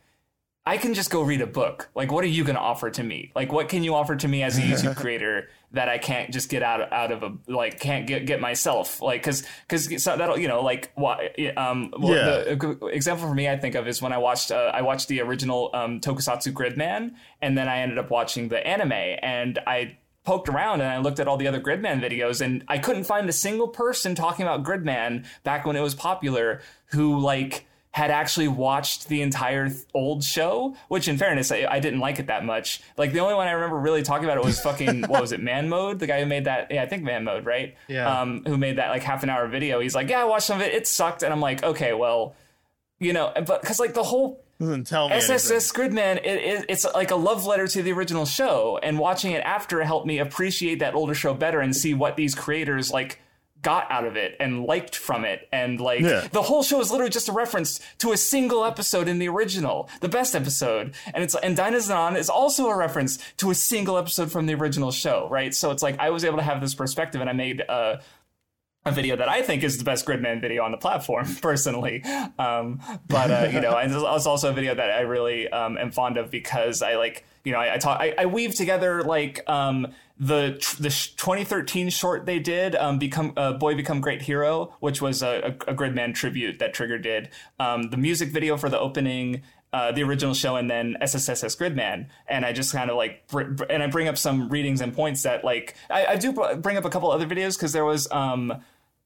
I can just go read a book, like what are you going to offer to me? Like what can you offer to me as a YouTube creator that I can't just get out of, out of a like can't get get myself like because because so that'll you know like why um well, Yeah. the a good example for me I think of is when I watched uh, I watched the original um Tokusatsu Gridman, and then I ended up watching the anime, and I poked around and I looked at all the other Gridman videos, and I couldn't find a single person talking about Gridman back when it was popular who like had actually watched the entire th- old show, which in fairness, I, I didn't like it that much. Like the only one I remember really talking about it was fucking, what was it, Man Mode? The guy who made that, yeah, I think Man Mode, right? Yeah. Um, who made that like half an hour video. He's like, yeah, I watched some of it. It sucked. And I'm like, okay, well, you know, but cause like the whole Doesn't tell me S S S anything. Gridman, it, it, it's like a love letter to the original show. And watching it after helped me appreciate that older show better and see what these creators like got out of it and liked from it, and like Yeah. the whole show is literally just a reference to a single episode in the original, the best episode, and it's and Dynazon is also a reference to a single episode from the original show, right? So it's like I was able to have this perspective, and I made uh a video that I think is the best Gridman video on the platform, personally. Um, but, uh, you know, and it's also a video that I really um, am fond of because I like, you know, I, I talk, I, I weave together like um, the the twenty thirteen short they did, um, become uh, Boy Become Great Hero, which was a, a, a Gridman tribute that Trigger did. Um, the music video for the opening, Uh, the original show, and then S S S Gridman, and I just kind of like br- br- and I bring up some readings and points that like I, I do br- bring up a couple other videos because there was um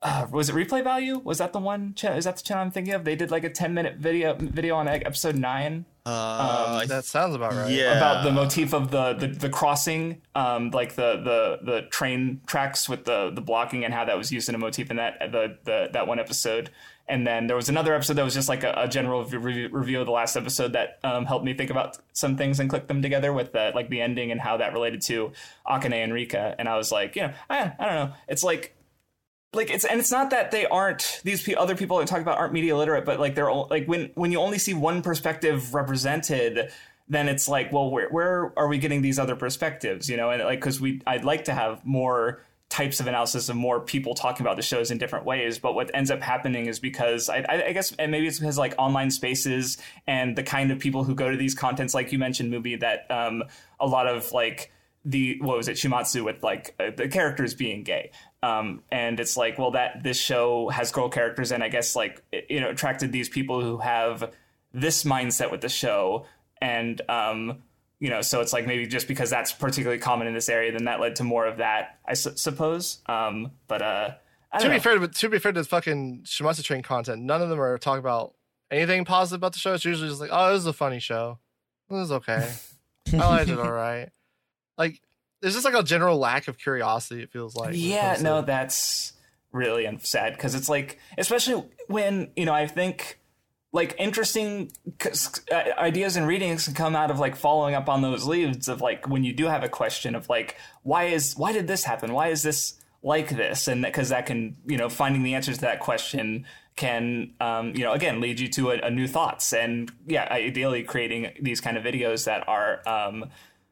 uh, was it Replay Value? Was that the one? Ch- is that the channel I'm thinking of? They did like a ten minute video video on episode nine. Uh, Um, That sounds about right. yeah. About the motif of the the, the crossing, um, like the, the the train tracks with the the blocking and how that was used in a motif in that the, the that one episode. And then there was another episode that was just like a, a general re- review of the last episode that um, helped me think about some things and click them together with the, like the ending and how that related to Akane and Rika. And I was like, you know, I, I don't know. It's like, like it's, and it's not that they aren't, these pe- other people that talk about aren't media literate, but like they're all, like when, when you only see one perspective represented, then it's like, well, where, where are we getting these other perspectives? You know, and like, cause we, I'd like to have more types of analysis of more people talking about the shows in different ways, but what ends up happening is because I, I guess, and maybe it's because like online spaces and the kind of people who go to these contents, like you mentioned, Mubi, that um, a lot of like the what was it Shimatsu with like uh, the characters being gay, um, and it's like, well, that this show has girl characters, and I guess like it, you know attracted these people who have this mindset with the show, and um, you know, so it's like maybe just because that's particularly common in this area, then that led to more of that, I su- suppose. Um, but uh, I To don't be know. fair, to, to be fair to the fucking Shimatsu Train content, none of them are talking about anything positive about the show. It's usually just like, oh, this is a funny show. This is okay. I liked it all right. Like, there's just like a general lack of curiosity, it feels like. when it Yeah, comes to- no, that's really un- sad because it's like, especially when, you know, I think like interesting c- uh, ideas and readings can come out of like following up on those leads of like when you do have a question of like, why is, why did this happen? Why is this like this? And because that, that can, you know, finding the answers to that question can, um, you know, again, lead you to a, a new thoughts. And yeah, ideally creating these kind of videos that are um,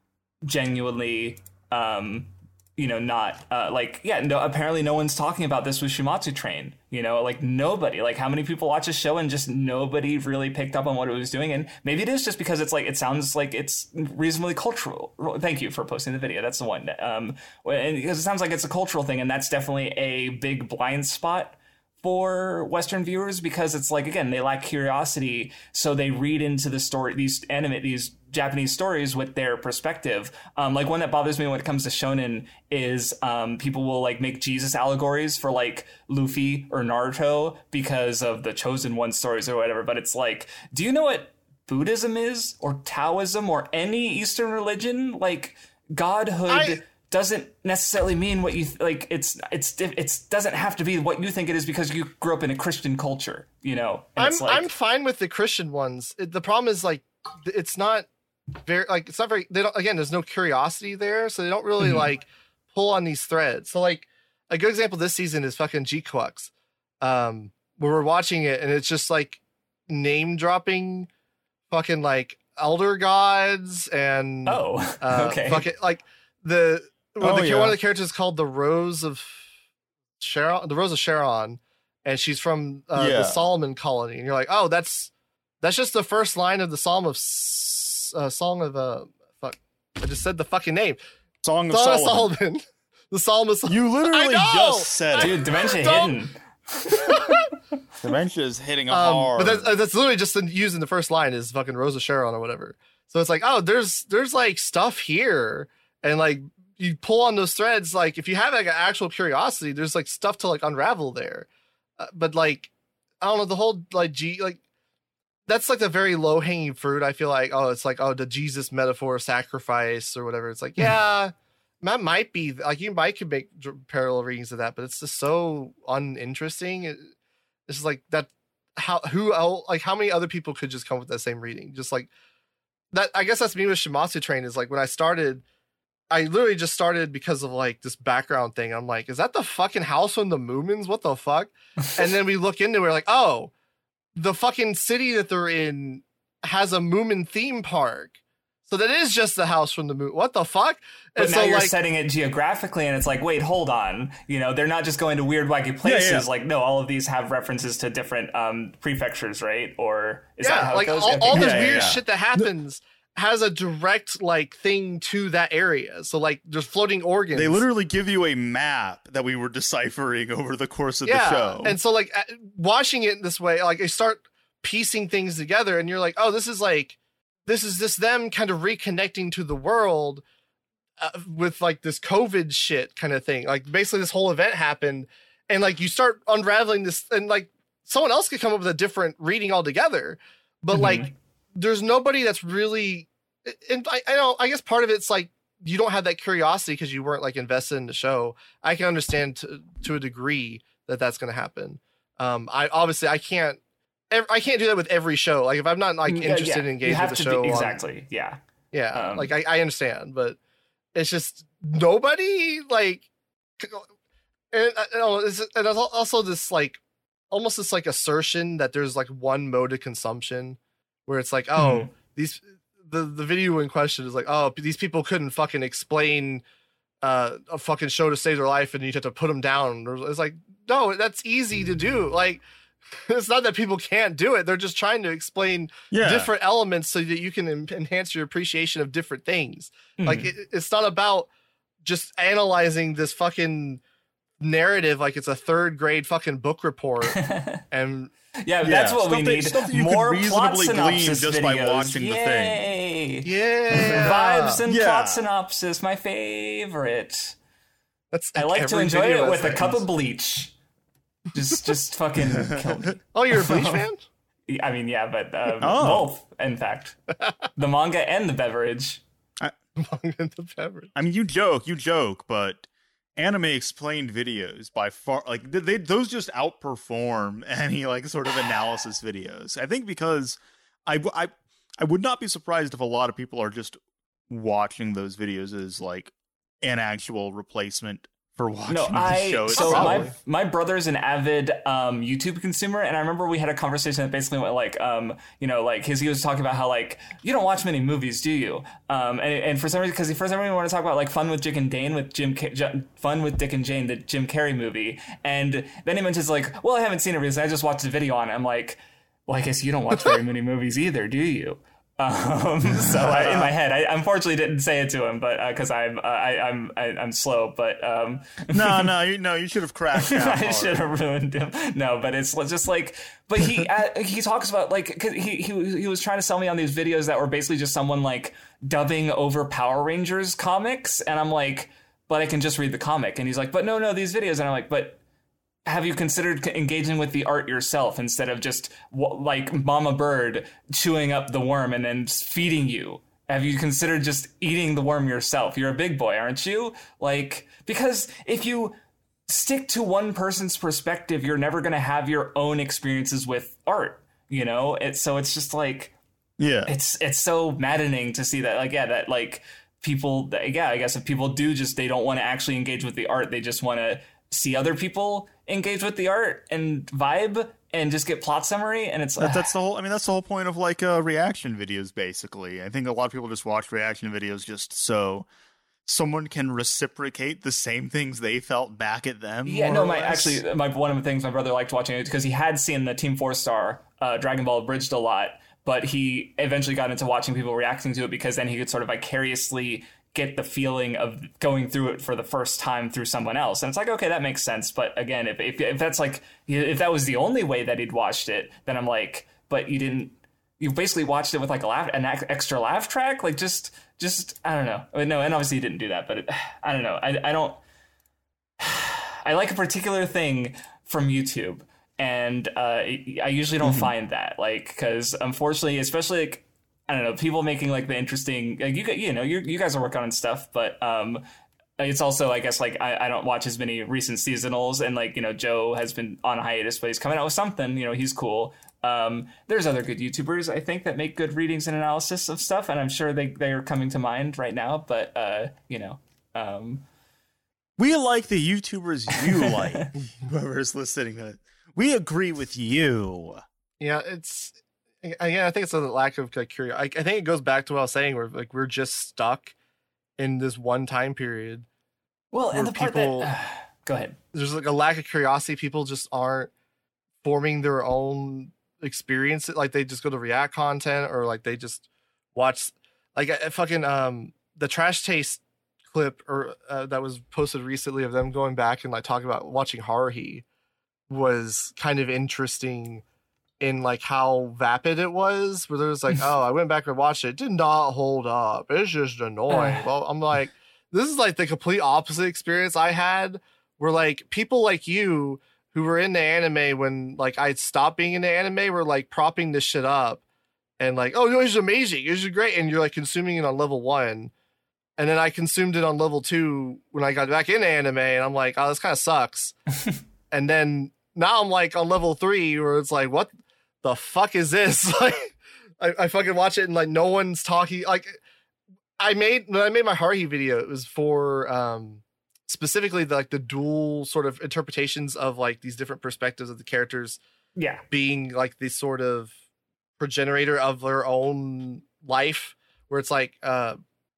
genuinely, um, you know, not uh, like, yeah, no, apparently no one's talking about this with Shimatsu Train, you know, like nobody, like how many people watch a show and just nobody really picked up on what it was doing. And maybe it is just because it's like, it sounds like it's reasonably cultural. Thank you for posting the video. That's the one. Um, and because it sounds like it's a cultural thing, and that's definitely a big blind spot for Western viewers, because it's like, again, they lack curiosity, so they read into the story, these anime, these Japanese stories with their perspective. Um, like one that bothers me when it comes to shonen is um, people will like make Jesus allegories for like Luffy or Naruto because of the Chosen One stories or whatever. But it's like, do you know what Buddhism is, or Taoism, or any Eastern religion? Like godhood I- doesn't necessarily mean what you th- like. It's it's it's doesn't have to be what you think it is because you grew up in a Christian culture, you know. And I'm it's like, I'm fine with the Christian ones. It, the problem is like it's not very like it's not very they don't again there's no curiosity there, so they don't really Mhm. like pull on these threads. So like a good example this season is fucking G-Quux. Um where we're watching it and it's just like name dropping fucking like elder gods and oh, uh, okay. fucking like the well, Oh, the yeah. one of the characters is called the Rose of Sharon, the Rose of Sharon, and she's from uh, Yeah. the Solomon colony, and you're like, oh, that's that's just the first line of the Psalm of S- uh, Song of uh, fuck, I just said the fucking name, Song of Song of Solomon. Solomon, the Psalm of Solomon. You literally I know! just said it. Dude, Dementia Don't- Hidden. Dementia is hitting Um, hard. but that's, uh, that's literally just the, using the first line is fucking Rose of Sharon or whatever. So it's like, oh, there's there's like stuff here, and like you pull on those threads. Like if you have like an actual curiosity, there's like stuff to like unravel there. Uh, but like I don't know, the whole like G like that's like the very low hanging fruit. I feel like oh, it's like oh, the Jesus metaphor sacrifice or whatever. It's like yeah, that might be like you might could make dr- parallel readings of that, but it's just so uninteresting. It, it's just like that. How who else, like how many other people could just come with that same reading? Just like that. I guess that's me with Shimatsu Train. Is like when I started, I literally just started because of like this background thing. I'm like, is that the fucking house from the Moomins? What the fuck? And then we look into it, we're like, oh, the fucking city that they're in has a Moomin theme park. So that is just the house from the moon. What the fuck? But And now so you're like, setting it geographically, and it's like, wait, hold on. You know, they're not just going to weird, wacky places. yeah. Like, no, all of these have references to different um, prefectures, right? Or is yeah, that how like it goes? all, Okay. all this Yeah, yeah, weird yeah. shit that happens has a direct like thing to that area. So like there's floating organs. They literally give you a map that we were deciphering over the course of yeah. the show. And so like uh, watching it this way, like I start piecing things together and you're like, oh, this is like, this is just them kind of reconnecting to the world uh, with like this COVID shit kind of thing. Like basically this whole event happened and like you start unraveling this, and like someone else could come up with a different reading altogether, but mm-hmm. like there's nobody that's really, and I, I know I guess part of it's like you don't have that curiosity because you weren't like invested in the show. I can understand to, to a degree that that's going to happen. Um, I obviously I can't I can't do that with every show. Like if I'm not like interested yeah, yeah. in engaging with the show, do, exactly, on, yeah, yeah. Um, like I, I understand, but it's just nobody like, and, and it's also this like almost this like assertion that there's like one mode of consumption where it's like, oh, mm. these the the video in question is like, oh, these people couldn't fucking explain uh, a fucking show to save their life, and you have to put them down. It's like, no, that's easy to do. Like. It's not that people can't do it. They're just trying to explain yeah. different elements so that you can en- enhance your appreciation of different things. Mm. Like it, it's not about just analyzing this fucking narrative like it's a third grade fucking book report. and yeah, yeah, that's what stuff we that, need. Stuff that you More can plot reasonably synopsis glean just videos. by watching Yay. the thing. Yeah, vibes and yeah. plot synopsis, my favorite. That's I like to enjoy it with a cup of bleach. Just, just fucking kill me. Oh, you're a Bleach fan? I mean, yeah, but um, oh. both, in fact. The manga and the beverage. I, manga and the beverage. I mean, you joke, you joke, but anime explained videos by far, like, they, they those just outperform any, like, sort of analysis videos. I think because I, I, I would not be surprised if a lot of people are just watching those videos as, like, an actual replacement for watching no, the I, show. So itself. my my brother's an avid um, YouTube consumer, and I remember we had a conversation that basically went like, um, you know, like his he was talking about how like you don't watch many movies, do you? Um, and, and for some reason, because he for some reason wanted to talk about like Fun with Dick and Dane with Jim Car- Fun with Dick and Jane, the Jim Carrey movie, and then he mentions like, well, I haven't seen it recently. I just watched a video on it. I'm like, well, I guess you don't watch very many movies either, do you? Um, so I, in my head, I unfortunately didn't say it to him, but because uh, I'm uh, I, I'm I, I'm slow. But um, no, no, you no, you should have cracked down. I should have ruined him. No, but it's just like, but he uh, he talks about like cause he he he was trying to sell me on these videos that were basically just someone like dubbing over Power Rangers comics, and I'm like, but I can just read the comic, and he's like, but no, no, these videos, and I'm like, but. Have you considered engaging with the art yourself instead of just like Mama Bird chewing up the worm and then feeding you? Have you considered just eating the worm yourself? You're a big boy, aren't you? Like, because if you stick to one person's perspective, you're never going to have your own experiences with art, you know? It's so it's just like, yeah, it's, it's so maddening to see that, like, yeah, that like people, yeah, I guess if people do just, they don't want to actually engage with the art. They just want to see other people engage with the art and vibe and just get plot summary, and it's that, that's the whole I mean that's the whole point of like uh reaction videos. Basically, I think a lot of people just watch reaction videos just so someone can reciprocate the same things they felt back at them. Yeah, no, my less. actually my one of the things my brother liked watching it because he had seen the Team Four Star uh Dragon Ball Abridged a lot, but he eventually got into watching people reacting to it because then he could sort of vicariously get the feeling of going through it for the first time through someone else. And it's like, okay, that makes sense. But again, if, if if that's like, if that was the only way that he'd watched it, then I'm like, but you didn't, you basically watched it with like a laugh, an extra laugh track. Like just, just, I don't know. I mean, no, and obviously he didn't do that, but it, I don't know. I, I don't, I like a particular thing from YouTube. And uh, I usually don't mm-hmm. find that, like, cause unfortunately, especially like, I don't know, people making like the interesting, like you you know, you you guys are working on stuff, but um, it's also, I guess, like I, I don't watch as many recent seasonals, and like, you know, Joe has been on hiatus, but he's coming out with something, you know, he's cool. Um, there's other good YouTubers, I think, that make good readings and analysis of stuff, and I'm sure they they are coming to mind right now, but uh, you know, um, we like the YouTubers you like. Whoever's listening to it, we agree with you. Yeah, it's. Again, I think it's a lack of like, curiosity. I think it goes back to what I was saying, where like we're just stuck in this one time period. Well, and the part people, that uh, go ahead. There's like a lack of curiosity. People just aren't forming their own experience. Like they just go to react content, or like they just watch like a, a fucking um the Trash Taste clip or uh, that was posted recently of them going back and like talking about watching Haruhi was kind of interesting. In like how vapid it was, where there was like, oh, I went back and watched it. It did not hold up. It's just annoying. Well, I'm like, this is like the complete opposite experience I had, where like people like you who were into anime when like I stopped being into anime were like propping this shit up and like, oh no, it's amazing, it's great, and you're like consuming it on level one, and then I consumed it on level two when I got back into anime, and I'm like, oh, this kind of sucks. And then now I'm like on level three where it's like, what the fuck is this? Like, I, I fucking watch it and like no one's talking. Like, I made when I made my Haruhi video, it was for um specifically the, like the dual sort of interpretations of like these different perspectives of the characters. Yeah, being like the sort of progenitor of their own life, where it's like uh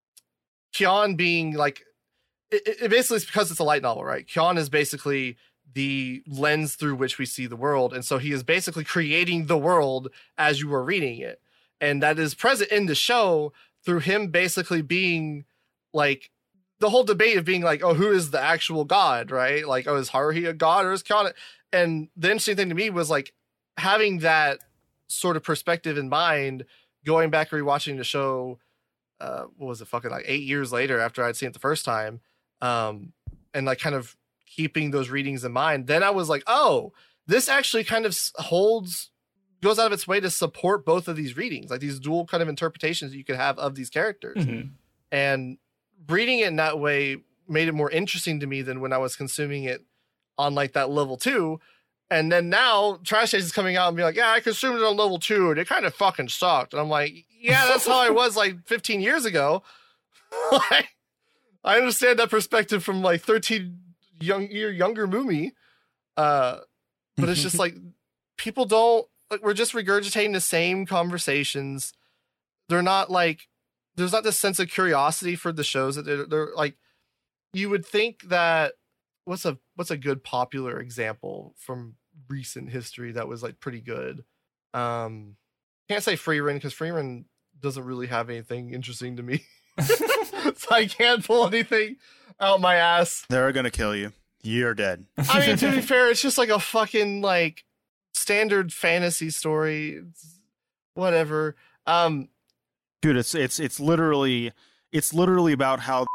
Kyon being like it, it basically is because it's a light novel, right? Kyon is basically the lens through which we see the world, and so he is basically creating the world as you are reading it, and that is present in the show through him basically being like the whole debate of being like, oh, who is the actual god, right? Like, oh, is Haruhi a god or is Kyon? And the interesting thing to me was like having that sort of perspective in mind, going back and rewatching the show, uh, what was it, fucking like eight years later after I'd seen it the first time, um, and like kind of keeping those readings in mind. Then I was like, oh, this actually kind of holds, goes out of its way to support both of these readings, like these dual kind of interpretations that you could have of these characters. Mm-hmm. And reading it in that way made it more interesting to me than when I was consuming it on like that level two. And then now Trash Taste is coming out and being like, yeah, I consumed it on level two and it kind of fucking sucked. And I'm like, yeah, that's how I was like fifteen years ago. Like, I understand that perspective from like thirteen young year younger Moomy. Uh, but it's just like, people don't, like, we're just regurgitating the same conversations. They're not like, there's not this sense of curiosity for the shows that they're, they're like, you would think that, what's a, what's a good popular example from recent history that was like pretty good? Um, can't say Freerun because Freerun doesn't really have anything interesting to me. So I can't pull anything out my ass. They're gonna kill you. You're dead. I mean, to be fair, it's just like a fucking like standard fantasy story. It's whatever. Um, Dude, it's it's it's literally it's literally about how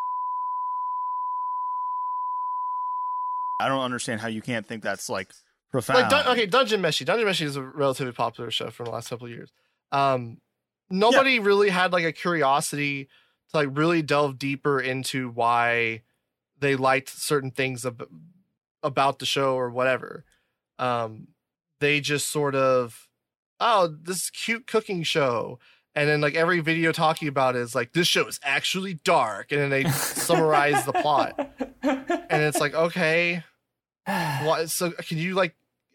I don't understand how you can't think that's like profound. like Dun- okay, Dungeon Meshi. Dungeon Meshi is a relatively popular show from the last couple of years. Um, nobody yeah. really had like a curiosity to like really delve deeper into why they liked certain things ab- about the show or whatever. Um, they just sort of, oh, this cute cooking show. And then like every video talking about it is like, this show is actually dark. And then they summarize the plot. And it's like, okay, what? So can you like,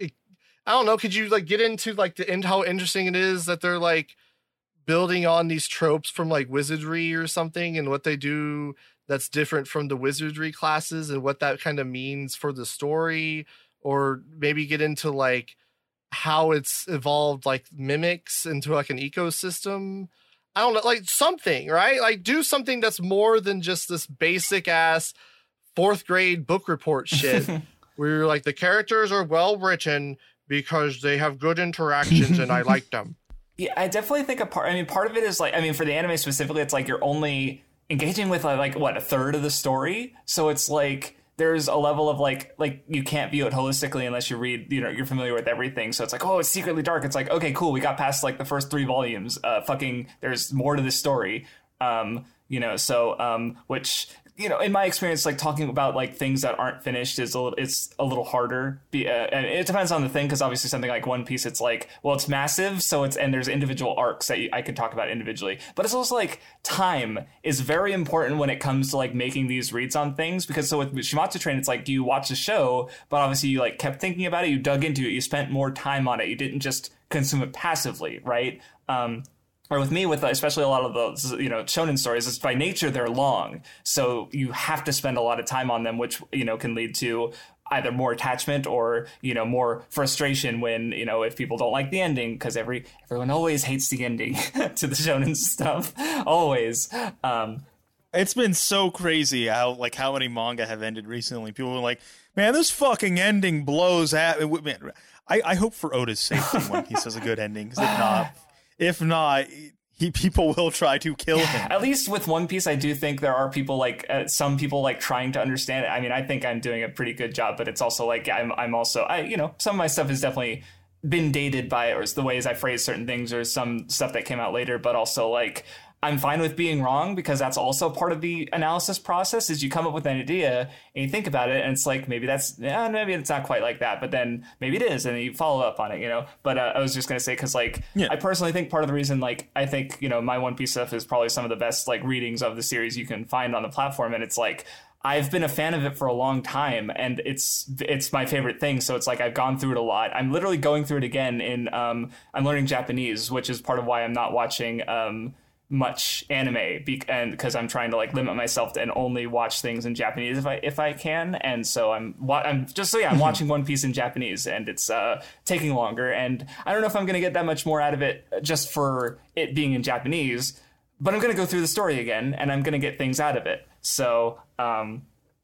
I don't know, could you like get into like the end, how interesting it is that they're like building on these tropes from like wizardry or something and what they do that's different from the wizardry classes and what that kind of means for the story, or maybe get into like how it's evolved like mimics into like an ecosystem. I don't know, like something, right? Like do something that's more than just this basic ass fourth grade book report shit where you're like, the characters are well written because they have good interactions and I like them. Yeah, I definitely think a part, I mean, part of it is like, I mean, for the anime specifically, it's like you're only engaging with like, like what, a third of the story. So it's like, there's a level of like, like you can't view it holistically unless you read, you know, you're familiar with everything. So it's like, oh, it's secretly dark. It's like, okay, cool. We got past like the first three volumes. Uh, fucking, there's more to this story. Um, you know, so, um, which, you know, in my experience, like talking about like things that aren't finished is a little, it's a little harder. Be, uh, and it depends on the thing, because obviously something like One Piece, it's like, well, it's massive, so it's, and there's individual arcs that you, I could talk about individually. But it's also like time is very important when it comes to like making these reads on things, because so with Shimatsu Train, it's like you watch the show, but obviously you like kept thinking about it, you dug into it, you spent more time on it, you didn't just consume it passively, right? Um, Or with me, with especially a lot of those, you know, shonen stories, is by nature they're long, so you have to spend a lot of time on them, which, you know, can lead to either more attachment or, you know, more frustration when, you know, if people don't like the ending, because every everyone always hates the ending to the shonen stuff, always. Um, it's been so crazy how like how many manga have ended recently. People were like, "Man, this fucking ending blows at." Man, I I hope for Oda's safety One Piece has a good ending, because if not. If not, he people will try to kill him. At least with One Piece, I do think there are people like uh, some people like trying to understand it. I mean, I think I'm doing a pretty good job, but it's also like I'm I'm also I you know some of my stuff has definitely been dated by it, or it's the ways I phrase certain things, or some stuff that came out later. But also like I'm fine with being wrong, because that's also part of the analysis process. Is you come up with an idea and you think about it, and it's like maybe that's yeah maybe it's not quite like that, but then maybe it is, and then you follow up on it, you know. But uh, I was just gonna say, because like yeah. I personally think part of the reason, like I think you know my One Piece stuff is probably some of the best like readings of the series you can find on the platform, and it's like I've been a fan of it for a long time, and it's it's my favorite thing. So it's like I've gone through it a lot. I'm literally going through it again in um I'm learning Japanese, which is part of why I'm not watching um much anime, be- and because I'm trying to like limit myself to, and only watch things in Japanese if I if I can. And so I'm wa- I'm just so yeah I'm watching One Piece in Japanese, and it's uh taking longer, and I don't know if I'm gonna get that much more out of it just for it being in Japanese, but I'm gonna go through the story again, and I'm gonna get things out of it. So um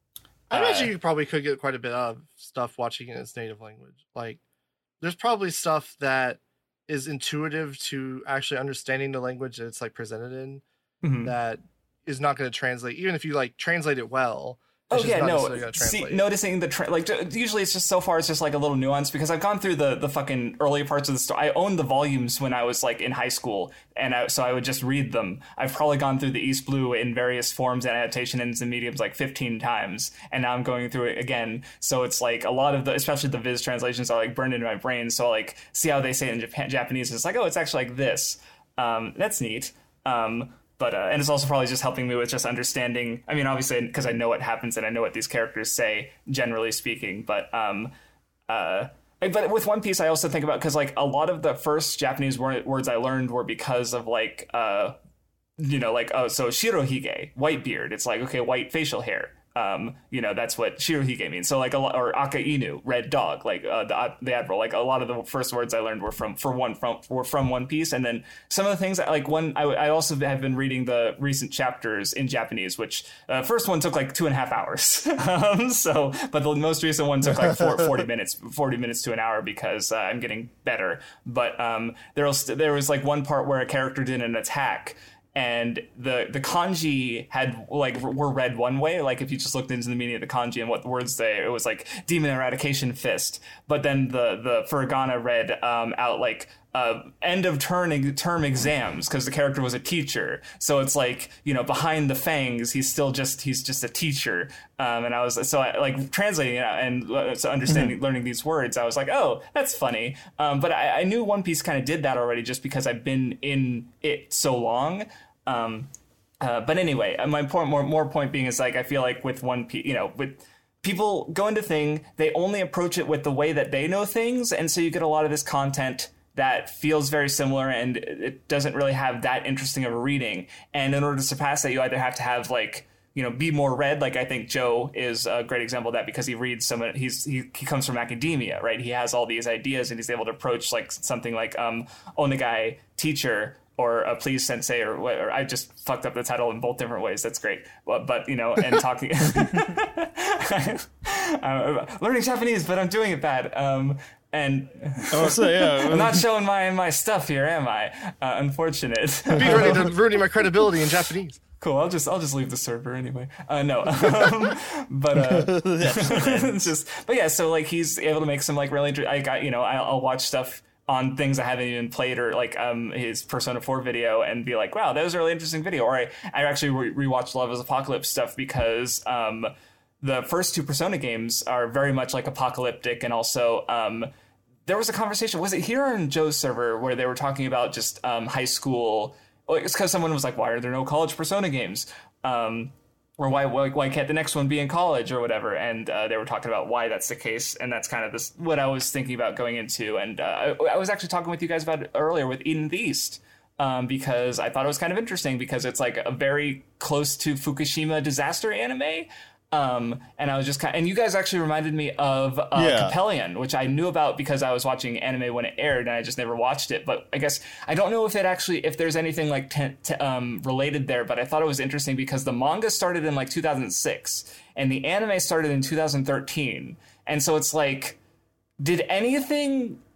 I imagine uh, you probably could get quite a bit of stuff watching in its native language. Like there's probably stuff that is intuitive to actually understanding the language that it's like presented in, mm-hmm. that is not going to translate, even if you like translate it well. Oh yeah, no. See, noticing the tra- like usually it's just so far it's just like a little nuance, because I've gone through the the fucking early parts of the story. I owned the volumes when I was like in high school, and I, so I would just read them. I've probably gone through the East Blue in various forms and adaptations and mediums like fifteen times, and now I'm going through it again. So it's like a lot of the, especially the Viz translations, are like burned into my brain. So I, like see how they say it in Japan- Japanese. It's like, oh, it's actually like this. Um, that's neat. Um, But, uh, and it's also probably just helping me with just understanding, I mean, obviously, because I know what happens and I know what these characters say, generally speaking. But um, uh, but with One Piece, I also think about, because, like, a lot of the first Japanese wor- words I learned were because of, like, uh, you know, like, oh, so Shirohige, white beard. It's like, okay, white facial hair. Um, you know, that's what Shirohige means. So like a lot, or Aka Inu, red dog, like uh, the the admiral. Like a lot of the first words I learned were from for one from were from One Piece, and then some of the things like one I, I also have been reading the recent chapters in Japanese, which uh, first one took like two and a half hours. um, so, but the most recent one took like four, forty minutes, forty minutes to an hour, because uh, I'm getting better. But um, there was there was like one part where a character did an attack, and the the kanji had like were read one way, like if you just looked into the meaning of the kanji and what the words say, it was like demon eradication fist. But then the the furigana read um, out like uh, end of term term exams, because the character was a teacher. So it's like, you know, behind the fangs, he's still just he's just a teacher. Um, and I was so I, like translating it and uh, so understanding mm-hmm. learning these words, I was like, oh, that's funny. Um, but I, I knew One Piece kind of did that already, just because I've been in it so long. Um, uh, but anyway, my point, more more point being is like I feel like with One Piece, you know, with people go into thing, they only approach it with the way that they know things, and so you get a lot of this content that feels very similar, and it doesn't really have that interesting of a reading. And in order to surpass that, you either have to have like, you know, be more read. Like I think Joe is a great example of that, because he reads some of he's he, he comes from academia, right? He has all these ideas, and he's able to approach like something like um Onegai Teacher, or a Please Sensei, or what, or I just fucked up the title in both different ways. That's great. But, but you know, and talking, uh, learning Japanese, but I'm doing it bad. Um, and oh, so, yeah. I'm not showing my, my stuff here, am I? Uh, unfortunate. Be ready to ruining my credibility in Japanese. Cool. I'll just I'll just leave the server anyway. Uh, no, um, but uh, it's just but yeah. So like he's able to make some like really I got you know I'll, I'll watch stuff on things I haven't even played, or like um his Persona four video, and be like, wow, that was a really interesting video. Or I, I actually re- rewatched Love is Apocalypse stuff, because um the first two Persona games are very much like apocalyptic, and also um there was a conversation, was it here on Joe's server, where they were talking about just um high school. Well, it's because someone was like, why are there no college Persona games? Um Or why, why why can't the next one be in college or whatever? And uh, they were talking about why that's the case, and that's kind of this what I was thinking about going into. And uh, I, I was actually talking with you guys about it earlier with Eden of the East, um, because I thought it was kind of interesting, because it's like a very close to Fukushima disaster anime. Um, and I was just kind of, and you guys actually reminded me of uh, yeah. Capellion, which I knew about because I was watching anime when it aired, and I just never watched it. But I guess I don't know if it actually, if there's anything like t- t- um, related there. But I thought it was interesting because the manga started in like two thousand six, and the anime started in two thousand thirteen, and so it's like, did anything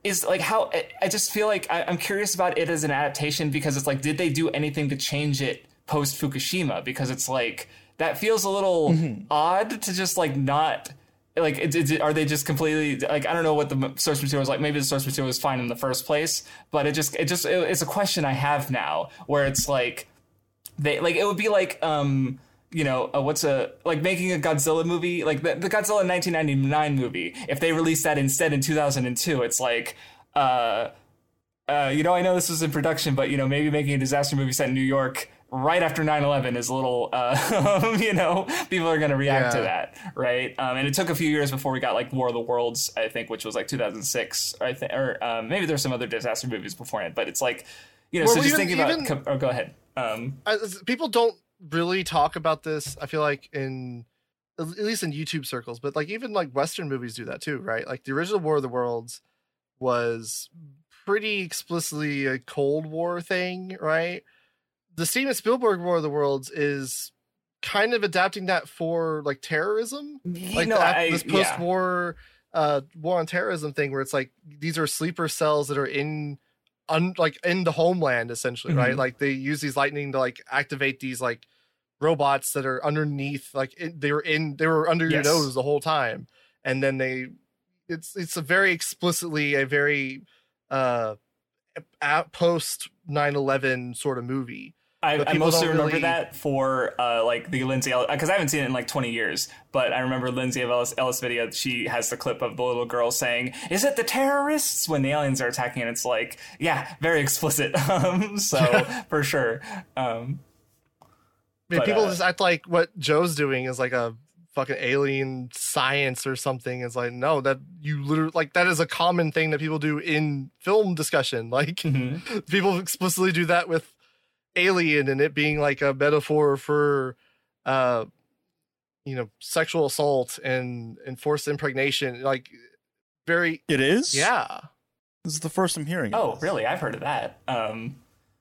is like how I just feel like I, I'm curious about it as an adaptation, because it's like, did they do anything to change it post Fukushima? Because it's like that feels a little mm-hmm. odd to just like not like it, it, are they just completely like I don't know what the source material was like. Maybe the source material was fine in the first place, but it just it just it, it's a question I have now where it's like they like it would be like um you know, uh, what's a like making a Godzilla movie, like the, the Godzilla nineteen ninety-nine movie. If they released that instead in two thousand two, it's like, uh, uh, you know, I know this was in production, but you know, maybe making a disaster movie set in New York right after nine eleven is a little, uh, you know, people are going to react yeah. to that, right? Um, and it took a few years before we got like War of the Worlds, I think, which was like two thousand six, I think, or um, maybe there's some other disaster movies beforehand. But it's like, you know, well, so just even, thinking about. Even, oh, go ahead. Um, uh, people don't really talk about this, I feel like, in at least in YouTube circles, but like even like Western movies do that too, right? Like the original War of the Worlds was pretty explicitly a Cold War thing, right? The Steven Spielberg War of the Worlds is kind of adapting that for like terrorism, like no, the, I, this post-war yeah. uh, war on terrorism thing, where it's like these are sleeper cells that are in Un, like in the homeland essentially, mm-hmm. right? Like they use these lightning to like activate these like robots that are underneath, like in, they were in they were under yes. your nose the whole time, and then they it's it's a very explicitly a very uh post nine eleven sort of movie. I, I mostly remember really... that for uh, like the Lindsay Ellis, because I haven't seen it in like twenty years, but I remember Lindsay Ellis, Ellis video. She has the clip of the little girl saying, "Is it the terrorists?" when the aliens are attacking, and it's like, yeah, very explicit. um, so for sure. Um, I mean, but, people uh, just act like what Joe's doing is like a fucking alien science or something. It's like, no, that you literally like that is a common thing that people do in film discussion. Like mm-hmm. people explicitly do that with Alien and it being like a metaphor for uh you know sexual assault and and forced impregnation, like very it is yeah this is the first I'm hearing oh of really I've heard of that um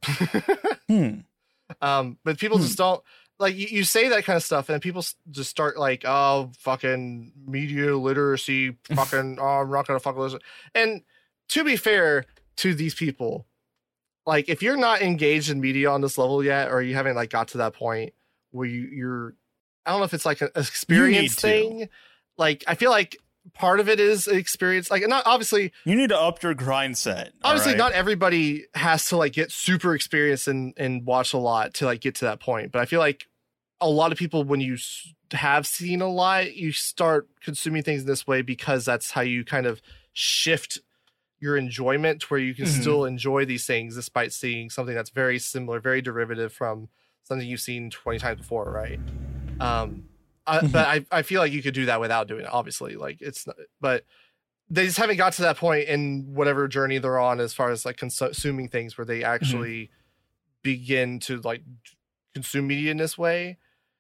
hmm. um but people hmm. just don't like you, you say that kind of stuff and people just start like, oh, fucking media literacy, fucking oh, I'm not gonna fuck with this. And to be fair to these people, like if you're not engaged in media on this level yet, or you haven't like got to that point where you, you're, I don't know if it's like an experience thing. Like I feel like part of it is experience. Like not obviously you need to up your grind set. Obviously, right? not everybody has to like get super experienced and and watch a lot to like get to that point. But I feel like a lot of people, when you have seen a lot, you start consuming things this way because that's how you kind of shift your enjoyment to where you can mm-hmm. still enjoy these things despite seeing something that's very similar, very derivative from something you've seen twenty times before, right? Um, I, mm-hmm. But I, I feel like you could do that without doing it, obviously. Like it's not, but they just haven't got to that point in whatever journey they're on as far as like consuming things where they actually mm-hmm. begin to like consume media in this way.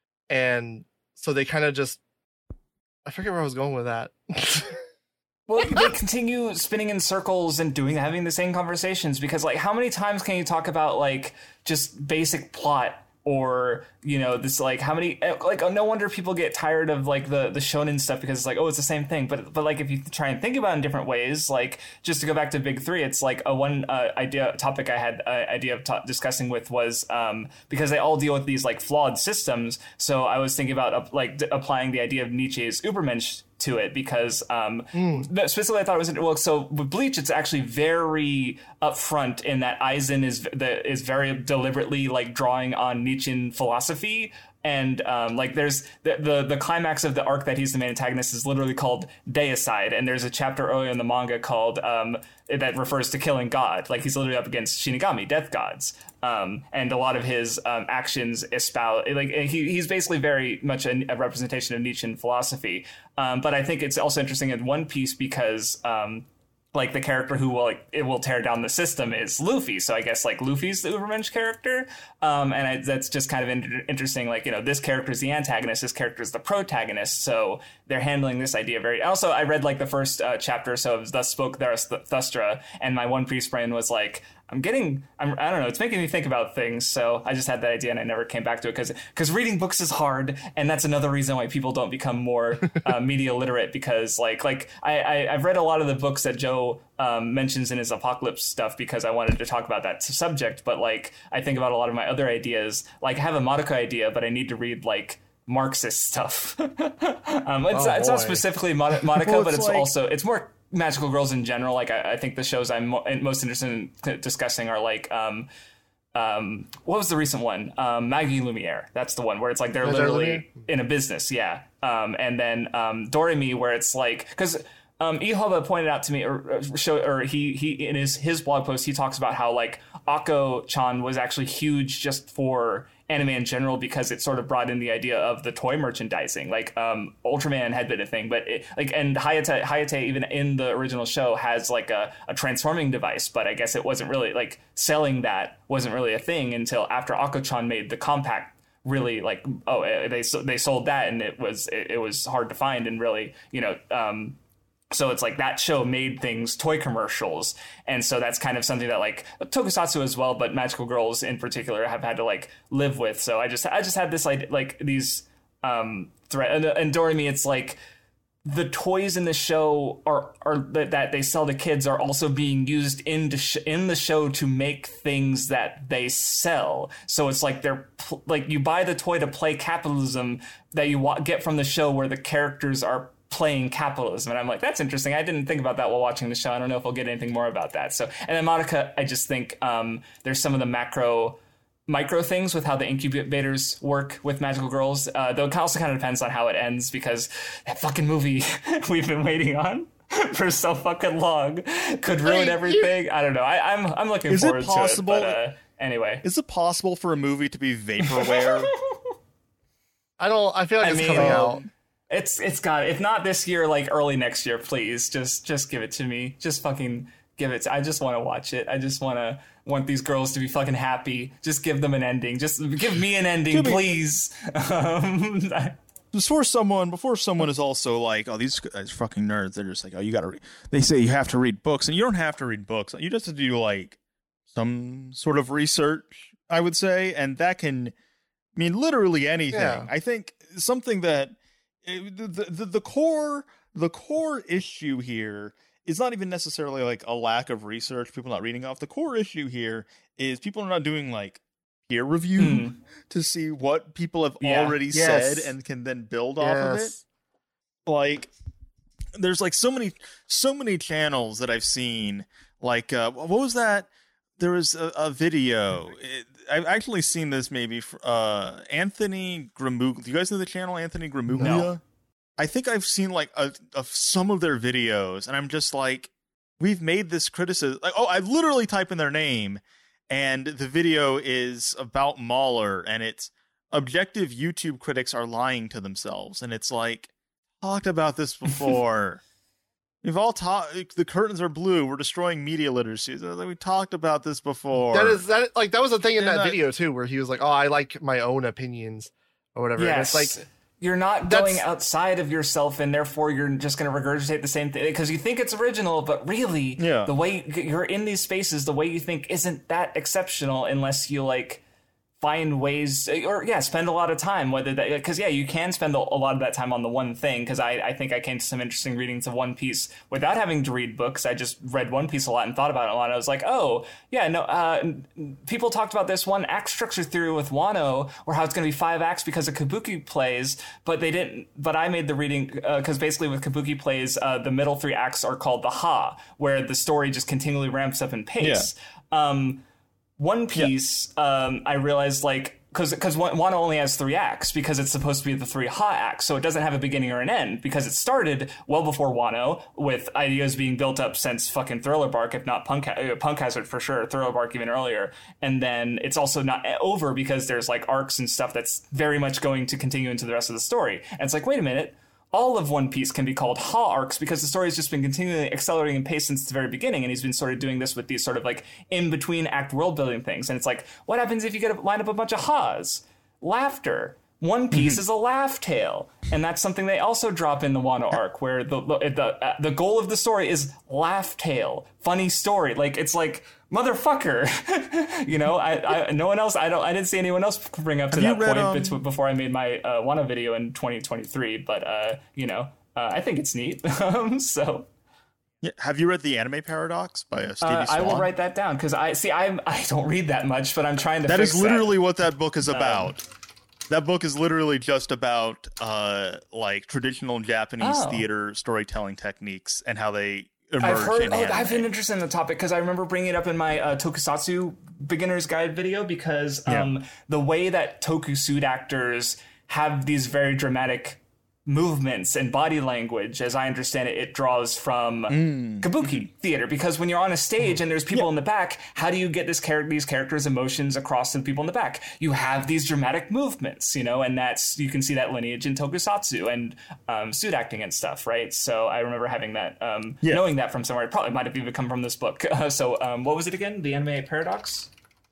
And so they kind of just, I forget where I was going with that. Well, they continue spinning in circles and doing having the same conversations because, like, how many times can you talk about like just basic plot or, you know, this like how many like oh, no wonder people get tired of like the the shonen stuff because it's like, oh, it's the same thing. But but like if you try and think about it in different ways, like just to go back to Big Three, it's like a one uh, idea topic I had uh, idea of t- discussing with was um, because they all deal with these like flawed systems. So I was thinking about uh, like d- applying the idea of Nietzsche's Übermensch to it because um, mm. specifically I thought it was well. So with Bleach, it's actually very upfront in that Aizen is the is very deliberately like drawing on Nietzschean philosophy. And um, like there's the, the the climax of the arc that he's the main antagonist is literally called Deicide, and there's a chapter earlier in the manga called um, that refers to killing God. Like he's literally up against Shinigami, death gods, um, and a lot of his um, actions espouse like he he's basically very much a, a representation of Nietzschean philosophy. Um, but I think it's also interesting in One Piece because. Um, like the character who will like it will tear down the system is Luffy. So I guess like Luffy's the Übermensch character. Um, and I, that's just kind of in- interesting. Like, you know, this character is the antagonist. This character is the protagonist. So they're handling this idea very, also I read like the first uh, chapter or so of Thus Spoke Thus- Thustra. And my One Piece brain was like, I'm getting, I'm, I don't know, it's making me think about things. So I just had that idea and I never came back to it because because reading books is hard. And that's another reason why people don't become more uh, media literate, because like like I, I, I've read a lot of the books that Joe um, mentions in his Apocalypse stuff because I wanted to talk about that subject. But like I think about a lot of my other ideas. Like I have a Madoka idea, but I need to read like Marxist stuff. um, it's, oh, it's not specifically Mod- Madoka, well, it's but it's like... also, it's more Magical Girls in general. Like I, I think the shows I'm mo- most interested in discussing are like um um what was the recent one, um Maggie Lumiere. That's the one where it's like they're Is literally in a business, yeah. Um and then um Doremi, where it's like, because um Ihoba pointed out to me, or, or show or he he in his his blog post he talks about how like Akko-chan was actually huge just for anime in general because it sort of brought in the idea of the toy merchandising. Like um Ultraman had been a thing, but it, like and Hayate Hayate even in the original show has like a, a transforming device, but I guess it wasn't really like selling, that wasn't really a thing until after Akko-chan made the compact really like oh they they sold that, and it was it, it was hard to find, and really, you know, um so it's like that show made things toy commercials. And so that's kind of something that like Tokusatsu as well, but Magical Girls in particular have had to like live with. So I just I just had this like like these um threat and, and Doremi, it's like the toys in the show are are that, that they sell to kids are also being used in the sh- in the show to make things that they sell. So it's like they're pl- like you buy the toy to play capitalism that you wa- get from the show, where the characters are playing capitalism. And I'm like, that's interesting. I didn't think about that while watching the show. I don't know if I'll get anything more about that. So, and then Madoka, I just think um, there's some of the macro, micro things with how the incubators work with Magical Girls. Uh, though it also kind of depends on how it ends, because that fucking movie we've been waiting on for so fucking long could ruin everything. I don't know. I, I'm I'm looking Is forward it possible, to it. But, uh, anyway, is it possible for a movie to be vaporware? I don't. I feel like I it's mean, coming out. It's it's got, if not this year, like early next year, please just just give it to me. Just fucking give it to, I just want to watch it. I just want to want these girls to be fucking happy. Just give them an ending. Just give me an ending, Give me- please. Um, before someone before someone is also like, oh, these guys are fucking nerds. They're just like, oh, you gotta read. They say you have to read books, and you don't have to read books. You just have to do like some sort of research, I would say, and that can mean literally anything. Yeah. I think something that it, the, the the core the core issue here is not even necessarily like a lack of research, people not reading off. The core issue here is people are not doing like peer review Hmm. to see what people have Yeah. already Yes. said and can then build off of it. Yes. Like there's like so many so many channels that I've seen, like uh what was that, there was a, a video, it, I've actually seen this maybe for, uh Anthony Gramuglia. Do you guys know the channel Anthony Gramuglia? No. I think I've seen like a, of some of their videos, and I'm just like, we've made this criticism. Like, oh, I literally type in their name, and the video is about Mahler, and it's objective YouTube critics are lying to themselves, and it's like, talked about this before. We've all talked. The curtains are blue. We're destroying media literacy. We talked about this before. That is that like that was the thing in And that I- video too, where he was like, "Oh, I like my own opinions," or whatever. And yes. it's like, you're not That's- going outside of yourself, and therefore you're just going to regurgitate the same thing because you think it's original, but really, Yeah. the way you're in these spaces, the way you think isn't that exceptional unless you like find ways, or yeah, spend a lot of time. Whether that, because yeah, you can spend a a lot of that time on the one thing. Because I, I think I came to some interesting readings of One Piece without having to read books. I just read One Piece a lot and thought about it a lot. I was like, oh yeah, no. Uh, people talked about this one act structure theory with Wano, or how it's going to be five acts because of Kabuki plays, but they didn't. But I made the reading because basically with Kabuki plays, uh, the middle three acts are called the Ha, where the story just continually ramps up in pace. Um, One Piece, um, I realized, like, because because Wano only has three acts because it's supposed to be the three Ha acts, so it doesn't have a beginning or an end because it started well before Wano with ideas being built up since fucking Thriller Bark, if not Punk, uh, Punk Hazard for sure, Thriller Bark even earlier, and then it's also not over because there's like arcs and stuff that's very much going to continue into the rest of the story, and it's like, wait a minute. All of One Piece can be called Ha arcs because the story has just been continually accelerating in pace since the very beginning, and he's been sort of doing this with these sort of like in between act world building things. And it's like, what happens if you get a, line up a bunch of Ha's? Laughter. One Piece is a laugh tale, and that's something they also drop in the Wano arc, where the the the, uh, the goal of the story is laugh tale, funny story. Like it's like motherfucker, you know. I, I no one else. I don't. I didn't see anyone else bring up to Have that read, point um, bet- before I made my uh, Wano video in twenty twenty-three. But uh, you know, uh, I think it's neat. um, so. Yeah. Have you read The Anime Paradox by uh, Stevie Uh, Swan? I will write that down because I see. I I don't read that much, but I'm trying to. That fix is literally what that book is about. Um, that book is literally just about uh, like traditional Japanese Oh. theater storytelling techniques and how they emerge I've heard. in Oh, anime. I've been interested in the topic because I remember bringing it up in my uh, Tokusatsu beginner's guide video because um, Yeah. the way that tokusuit actors have these very dramatic movements and body language, as I understand it, it draws from Mm. kabuki theater. Because when you're on a stage and there's people in the back, how do you get this char- these characters' emotions across to the people in the back? You have these dramatic movements, you know, and that's you can see that lineage in tokusatsu and um, suit acting and stuff, right? So I remember having that, um, Yeah. knowing that from somewhere. It probably might have even come from this book. Uh, so um, what was it again? The Anime Paradox?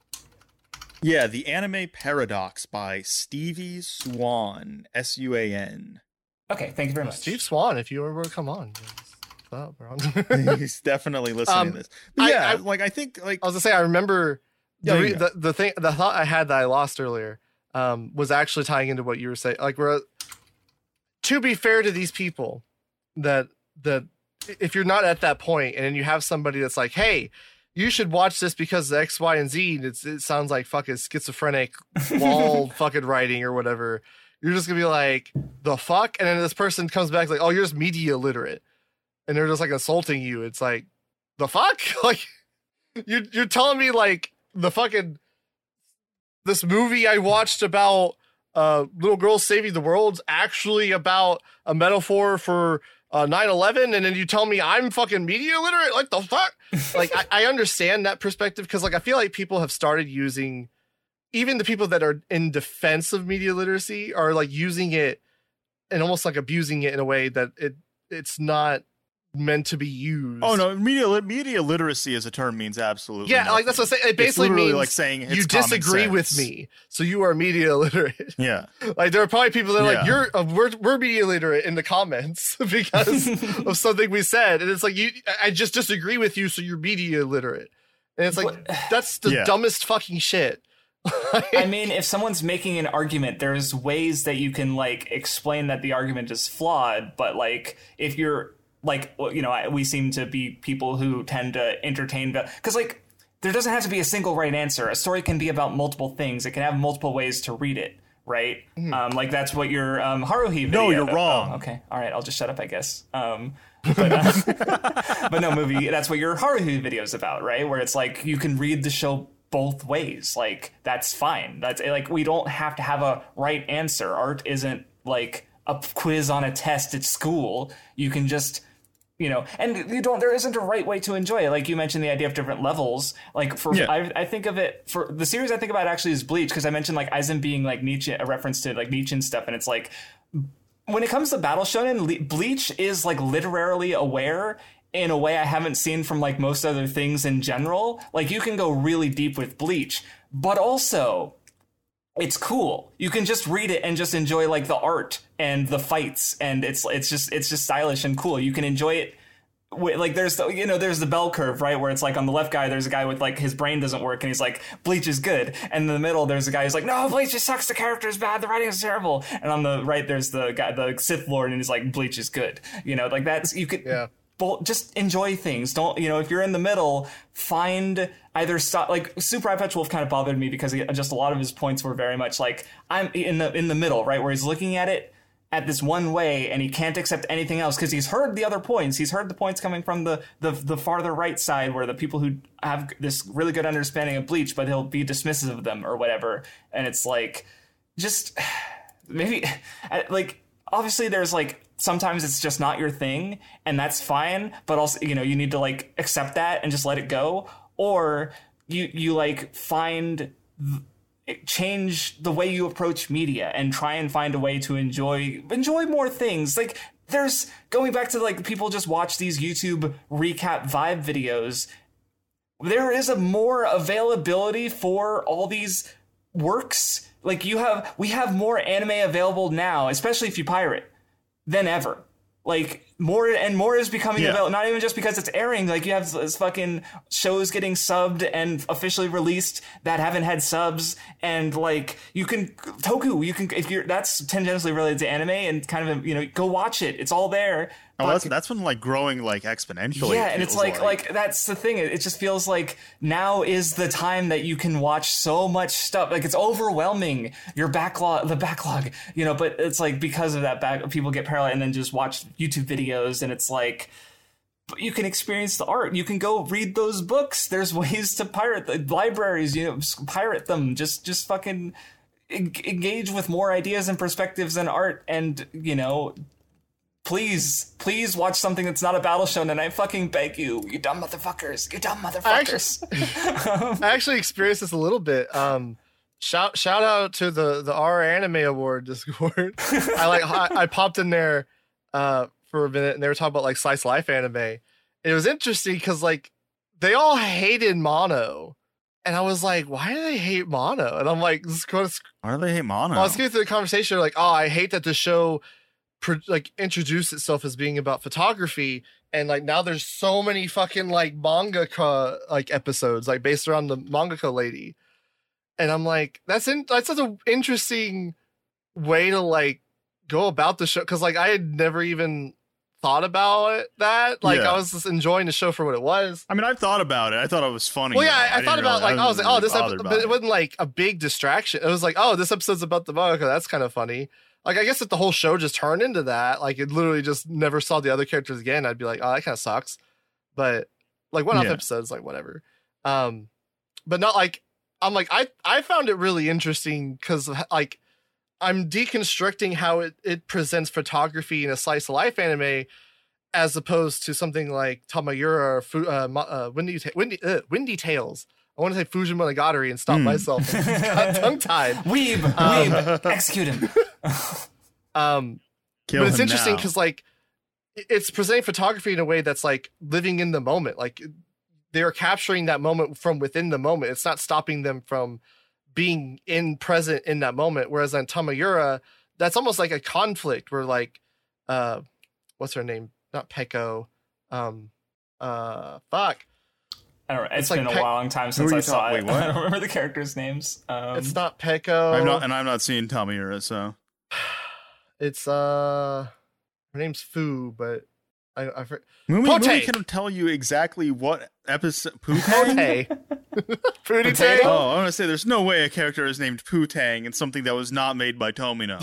Yeah, The Anime Paradox by Stevie Swan, S U A N. Okay, thank you very much. Steve Swan, if you ever were to come on. What's up, bro? He's definitely listening Um, to this. But I- yeah, I- like I think like I was gonna say, I remember Yeah, the, you re- go. the the thing, the thought I had that I lost earlier, um, was actually tying into what you were saying. Like, we're to be fair to these people, that that if you're not at that point, and then you have somebody that's like, hey, you should watch this because of X, Y, and Z. And it's, it sounds like fucking schizophrenic wall fucking writing or whatever. You're just gonna be like, the fuck? And then this person comes back like, oh, you're just media illiterate. And they're just like insulting you. It's like, the fuck? Like, you're, you're telling me like the fucking, this movie I watched about uh, little girls saving the world's actually about a metaphor for uh, nine eleven, and then you tell me I'm fucking media illiterate? Like, the fuck? Like, I, I understand that perspective because, like, I feel like people have started using, even the people that are in defense of media literacy are like using it and almost like abusing it in a way that it it's not meant to be used. oh no, media li- media literacy as a term means absolutely Yeah, like nothing. that's what I'm saying. It It's basically literally means like saying it's you common disagree with sense. me, so you are media illiterate. Yeah. Like, there are probably people that are like, Yeah. you're uh, we're we're media illiterate in the comments because of something we said, and it's like, you I just disagree with you, so you're media illiterate, and it's like, What- that's the Yeah. dumbest fucking shit. I mean, if someone's making an argument, there's ways that you can like explain that the argument is flawed. But like, if you're like, well, you know, I- we seem to be people who tend to entertain, because like, there doesn't have to be a single right answer. A story can be about multiple things. It can have multiple ways to read it, right? Um, like that's what your um, Haruhi video. No, you're oh, wrong. okay, all right, I'll just shut up, I guess. Um, but, uh, but no, movie. That's what your Haruhi video is about, right? Where it's like you can read the show both ways. Like, that's fine. That's like, we don't have to have a right answer. Art isn't like a quiz on a test at school. You can just, you know, and you don't, there isn't a right way to enjoy it. Like you mentioned the idea of different levels. Like for, Yeah. I, I think of it for the series I think about actually is Bleach. Cause I mentioned like Aizen being like Nietzsche, a reference to like Nietzsche and stuff. And it's like, when it comes to Battle Shonen, Le- Bleach is like literarily aware in a way I haven't seen from like most other things in general. Like you can go really deep with Bleach, but also it's cool. You can just read it and just enjoy like the art and the fights, and it's it's just it's just stylish and cool. You can enjoy it. With, like there's the, you know there's the bell curve, right, where it's like on the left guy there's a guy with like his brain doesn't work and he's like Bleach is good, and in the middle there's a guy who's like no, Bleach just sucks, the character is bad, the writing is terrible, and on the right there's the guy, the Sith Lord, and he's like Bleach is good. You know, like that's you could Yeah. Well, just enjoy things. Don't, you know, if you're in the middle, find either stop, like Super Eye Patch Wolf kind of bothered me because he, just a lot of his points were very much like I'm in the in the middle, right, where he's looking at it at this one way and he can't accept anything else because he's heard the other points. He's heard the points coming from the, the the farther right side where the people who have this really good understanding of Bleach, but he'll be dismissive of them or whatever. And it's like, just maybe like, obviously there's like, sometimes it's just not your thing and that's fine, but also, you know, you need to like accept that and just let it go. Or you, you like find, change the way you approach media and try and find a way to enjoy, enjoy more things. Like there's going back to like people just watch these YouTube recap vibe videos. There is a more availability for all these works. Like you have, we have more anime available now, especially if you pirate. than ever. Like more and more is becoming Yeah. available, not even just because it's airing. Like you have this fucking shows getting subbed and officially released that haven't had subs, and like you can Toku, you can if you're that's tangentially related to anime and kind of, you know, go watch it. It's all there. Oh, But- that's that's been like growing like exponentially. yeah, it and it's feels like, like that's the thing. It it just feels like now is the time that you can watch so much stuff. Like it's overwhelming your backlog, the backlog, you know. But it's like because of that back, people get paralyzed and then just watch YouTube videos, and it's like. But you can experience the art. You can go read those books. There's ways to pirate the libraries. You know, just pirate them. Just just fucking en- engage with more ideas and perspectives and art, and you know. Please, please watch something that's not a battle shonen. I fucking beg you, you dumb motherfuckers, you dumb motherfuckers. I actually experienced this a little bit. Um, shout shout out to the the R Anime Award Discord. I like I, I popped in there uh, for a minute, and they were talking about like slice of life anime. And it was interesting because like they all hated Mono, and I was like, why do they hate Mono? And I'm like, this is kind of, why do they hate Mono? I was getting through the conversation like, oh, I hate that the show. Pro- like introduced itself as being about photography, and like now there's so many fucking like mangaka like episodes like based around the mangaka lady, and I'm like, that's in that's such an interesting way to like go about the show, because like I had never even thought about it that like Yeah. I was just enjoying the show for what it was. I mean, I've thought about it. I thought it was funny. Well, yeah, I, I, didn't thought about really- like I was like, wasn't oh, this really episode, bothered but by it wasn't like a big distraction. It was like, oh, this episode's about the manga. That's kind of funny. Like, I guess if the whole show just turned into that, like it literally just never saw the other characters again, I'd be like, oh, that kind of sucks. But like one-off Yeah. episodes, like whatever. Um, but not like I'm like I I found it really interesting because like I'm deconstructing how it it presents photography in a slice of life anime, as opposed to something like Tamayura or Fu, uh, Ma- uh, Windy Ta- Windy uh, Windy Tales. I want to say Fujin Monogatari and stop Hmm. myself. And got tongue tied. Weeb, weeb, execute him. Um, Kill but it's him interesting now. because like it- it's presenting photography in a way that's like living in the moment. Like they are capturing that moment from within the moment. It's not stopping them from being in present in that moment. Whereas on Tamayura, that's almost like a conflict where like, uh, what's her name? Not Peko. Um, uh, fuck. I don't know. It's like been a Pe- long time are since you I saw talking- it. wait, what? I don't remember the characters' names. Um, It's not Peko. I'm not, and I'm not seeing Tamira, so It's uh, her name's Fu, but I I for- Mumi, Pote! Mumi can tell you exactly what episode. Putang? Pote. Fruity Potato? Tail. Oh, I want to say there's no way a character is named Putang in something that was not made by Tomino.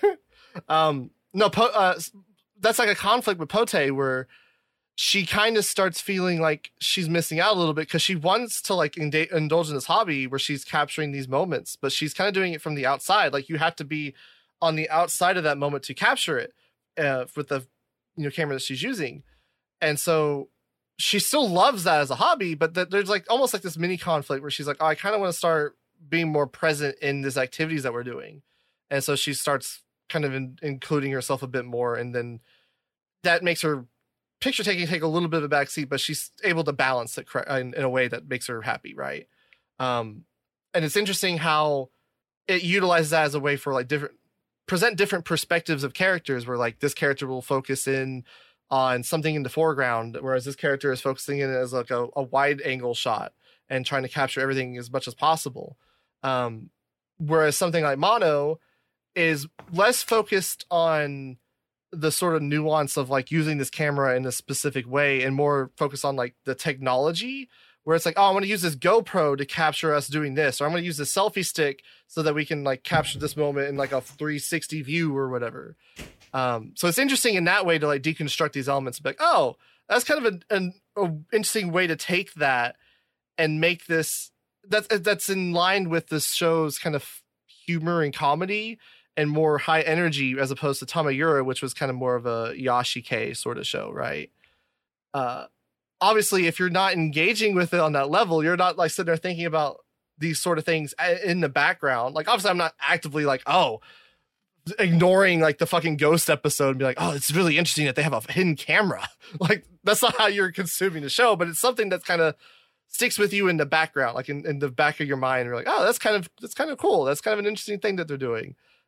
um no po- uh s- that's like a conflict with Pote where she kind of starts feeling like she's missing out a little bit because she wants to like ind- indulge in this hobby where she's capturing these moments, but she's kind of doing it from the outside. Like you have to be on the outside of that moment to capture it uh, with the you know camera that she's using, and so she still loves that as a hobby, but th- there's like almost like this mini conflict where she's like, oh, I kind of want to start being more present in these activities that we're doing, and so she starts kind of in, including herself a bit more, and then that makes her picture taking take a little bit of a backseat, but she's able to balance it correct in, in a way that makes her happy, right? Um, and it's interesting how it utilizes that as a way for like different present different perspectives of characters, where like this character will focus in on something in the foreground, whereas this character is focusing in as like a, a wide angle shot and trying to capture everything as much as possible. Um, whereas something like Mono is less focused on the sort of nuance of like using this camera in a specific way and more focused on like the technology, where it's like, oh, I'm going to use this GoPro to capture us doing this, or I'm going to use this selfie stick so that we can like capture this moment in like a three sixty view or whatever. Um, so it's interesting in that way to like deconstruct these elements and be like, oh, that's kind of an, an a interesting way to take that and make this that's that's in line with this show's kind of humor and comedy and more high energy, as opposed to Tamayura, which was kind of more of a Yashike sort of show, right? Uh, obviously, if you're not engaging with it on that level, you're not like sitting there thinking about these sort of things in the background. Like, obviously, I'm not actively like, oh, ignoring like the fucking ghost episode and be like, oh, it's really interesting that they have a hidden camera. Like, that's not how you're consuming the show, but it's something that's kind of sticks with you in the background, like in, in the back of your mind. You're like, oh, that's kind of that's kind of cool. That's kind of an interesting thing that they're doing.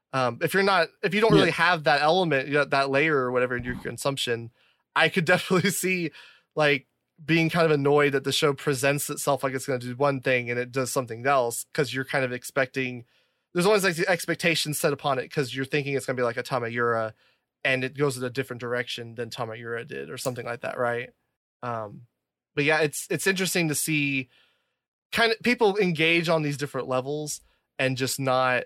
Um, if you're not, if you don't really yeah. have that element, you know, that layer or whatever in your consumption, I could definitely see like being kind of annoyed that the show presents itself like it's going to do one thing and it does something else, because you're kind of expecting, there's always like the expectations set upon it because you're thinking it's going to be like a Tamayura and it goes in a different direction than Tamayura did or something like that, right? Um, but yeah, it's it's interesting to see kind of people engage on these different levels and just not.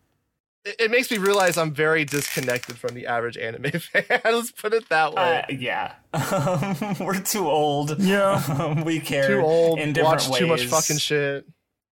It, it makes me realize I'm very disconnected from the average anime fan. Let's put it that way. Uh, yeah, we're too old. Yeah, we care. Too old. In different watch ways. Too much fucking shit.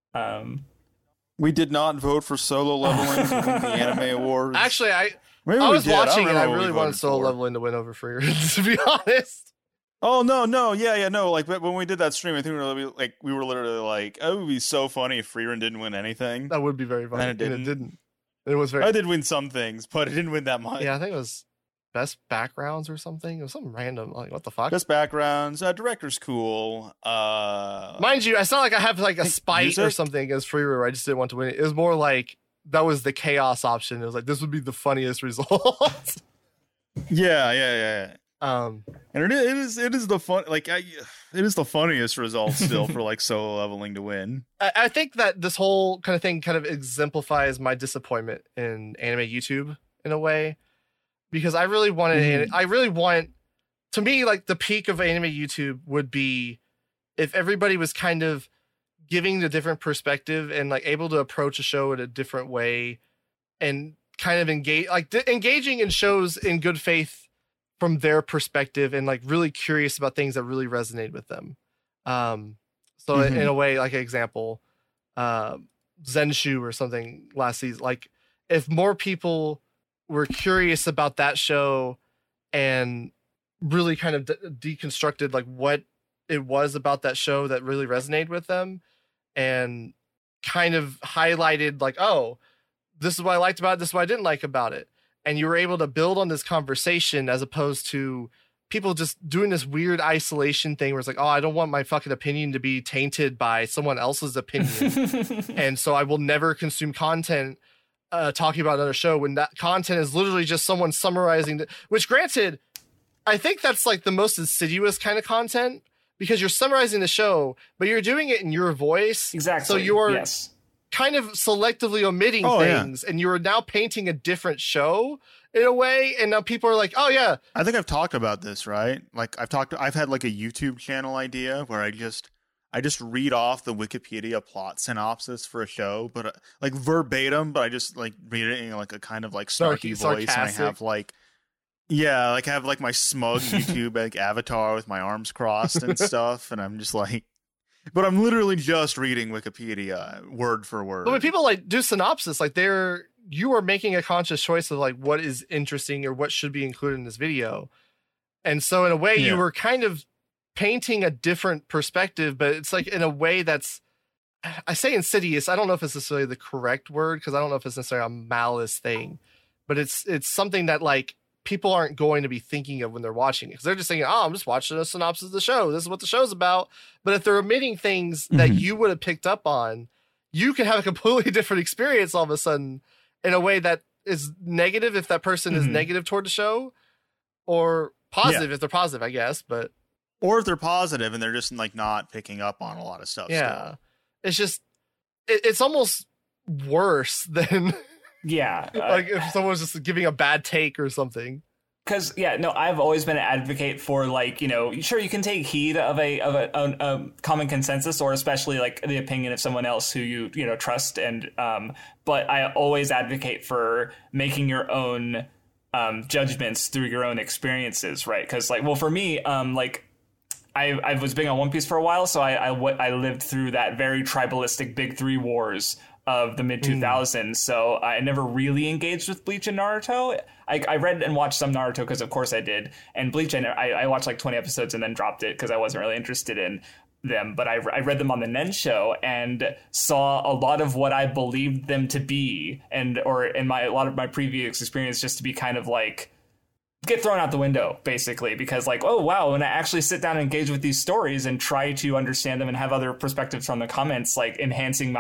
Um, we did not vote for Solo Leveling to win the Anime Awards. Actually, I Maybe I was did. watching I and I really wanted Solo for. Leveling to win over Frieren, to be honest. Oh no, no, yeah, yeah, no. Like when we did that stream, I think we were like we were literally like, oh, it would be so funny if Frieren didn't win anything. That would be very funny. And it didn't. And it didn't. It was very. I did win some things, but it didn't win that much. Yeah, I think it was best backgrounds or something. It was something random. Like what the fuck? Best backgrounds. Uh, director's cool. Uh, Mind you, it's not like I have like a spite music? or something against Frieren where I just didn't want to win it. It was more like that was the chaos option. It was like this would be the funniest result. yeah, yeah, yeah, yeah. Um, and it is, it is the fun, like, I, it is the funniest result still for like Solo Leveling to win. I, I think that this whole kind of thing kind of exemplifies my disappointment in anime YouTube in a way, because I really wanted, mm. I really want, to me, like the peak of anime YouTube would be if everybody was kind of giving the different perspective and like able to approach a show in a different way and kind of engage, like d- engaging in shows in good faith from their perspective and like really curious about things that really resonate with them. Um, so mm-hmm. in a way, like an example, uh, Zenshu or something last season, like if more people were curious about that show and really kind of de- deconstructed like what it was about that show that really resonated with them and kind of highlighted like, oh, this is what I liked about it, this is what I didn't like about it. And you were able to build on this conversation as opposed to people just doing this weird isolation thing where it's like, oh, I don't want my fucking opinion to be tainted by someone else's opinion. And so I will never consume content uh, talking about another show when that content is literally just someone summarizing, the, which granted, I think that's like the most insidious kind of content because you're summarizing the show, but you're doing it in your voice. Exactly. So you're yes. kind of selectively omitting oh, things, yeah. and you're now painting a different show in a way. And now people are like, "Oh yeah." I think I've talked about this, right? Like I've talked. I've had like a YouTube channel idea where I just, I just read off the Wikipedia plot synopsis for a show, but uh, like verbatim. But I just like read it in like a kind of like snarky voice, and I have like, yeah, like I have like my smug YouTube like avatar with my arms crossed and stuff, and I'm just like. But I'm literally just reading Wikipedia word for word. But when people like do synopsis, like they're you are making a conscious choice of like what is interesting or what should be included in this video. And so in a way yeah. you were kind of painting a different perspective, but it's like in a way that's I say insidious. I don't know if it's necessarily the correct word because I don't know if it's necessarily a malice thing, but it's it's something that like people aren't going to be thinking of when they're watching it because they're just thinking, oh, I'm just watching a synopsis of the show. This is what the show's about. But if they're omitting things mm-hmm. that you would have picked up on, you can have a completely different experience all of a sudden in a way that is negative if that person mm-hmm. is negative toward the show or positive yeah. if they're positive, I guess. But or if they're positive and they're just like not picking up on a lot of stuff. Yeah. Still. It's just, it, it's almost worse than... Yeah. like uh, if someone's just giving a bad take or something. Because, yeah, no, I've always been an advocate for, like, you know, sure, you can take heed of a of a, a, a common consensus or especially, like, the opinion of someone else who you, you know, trust. And um, but I always advocate for making your own um, judgments through your own experiences, right? Because, like, well, for me, um, like, I, I was big on One Piece for a while, so I, I, I lived through that very tribalistic Big Three wars of the mid two thousands, mm. so I never really engaged with Bleach and Naruto. I, I read and watched some Naruto because, of course, I did. And Bleach, I, I watched like twenty episodes and then dropped it because I wasn't really interested in them. But I, I read them on the Nen show and saw a lot of what I believed them to be, and or in my a lot of my previous experience just to be kind of like get thrown out the window, basically, because like, oh, wow, when I actually sit down and engage with these stories and try to understand them and have other perspectives from the comments, like enhancing my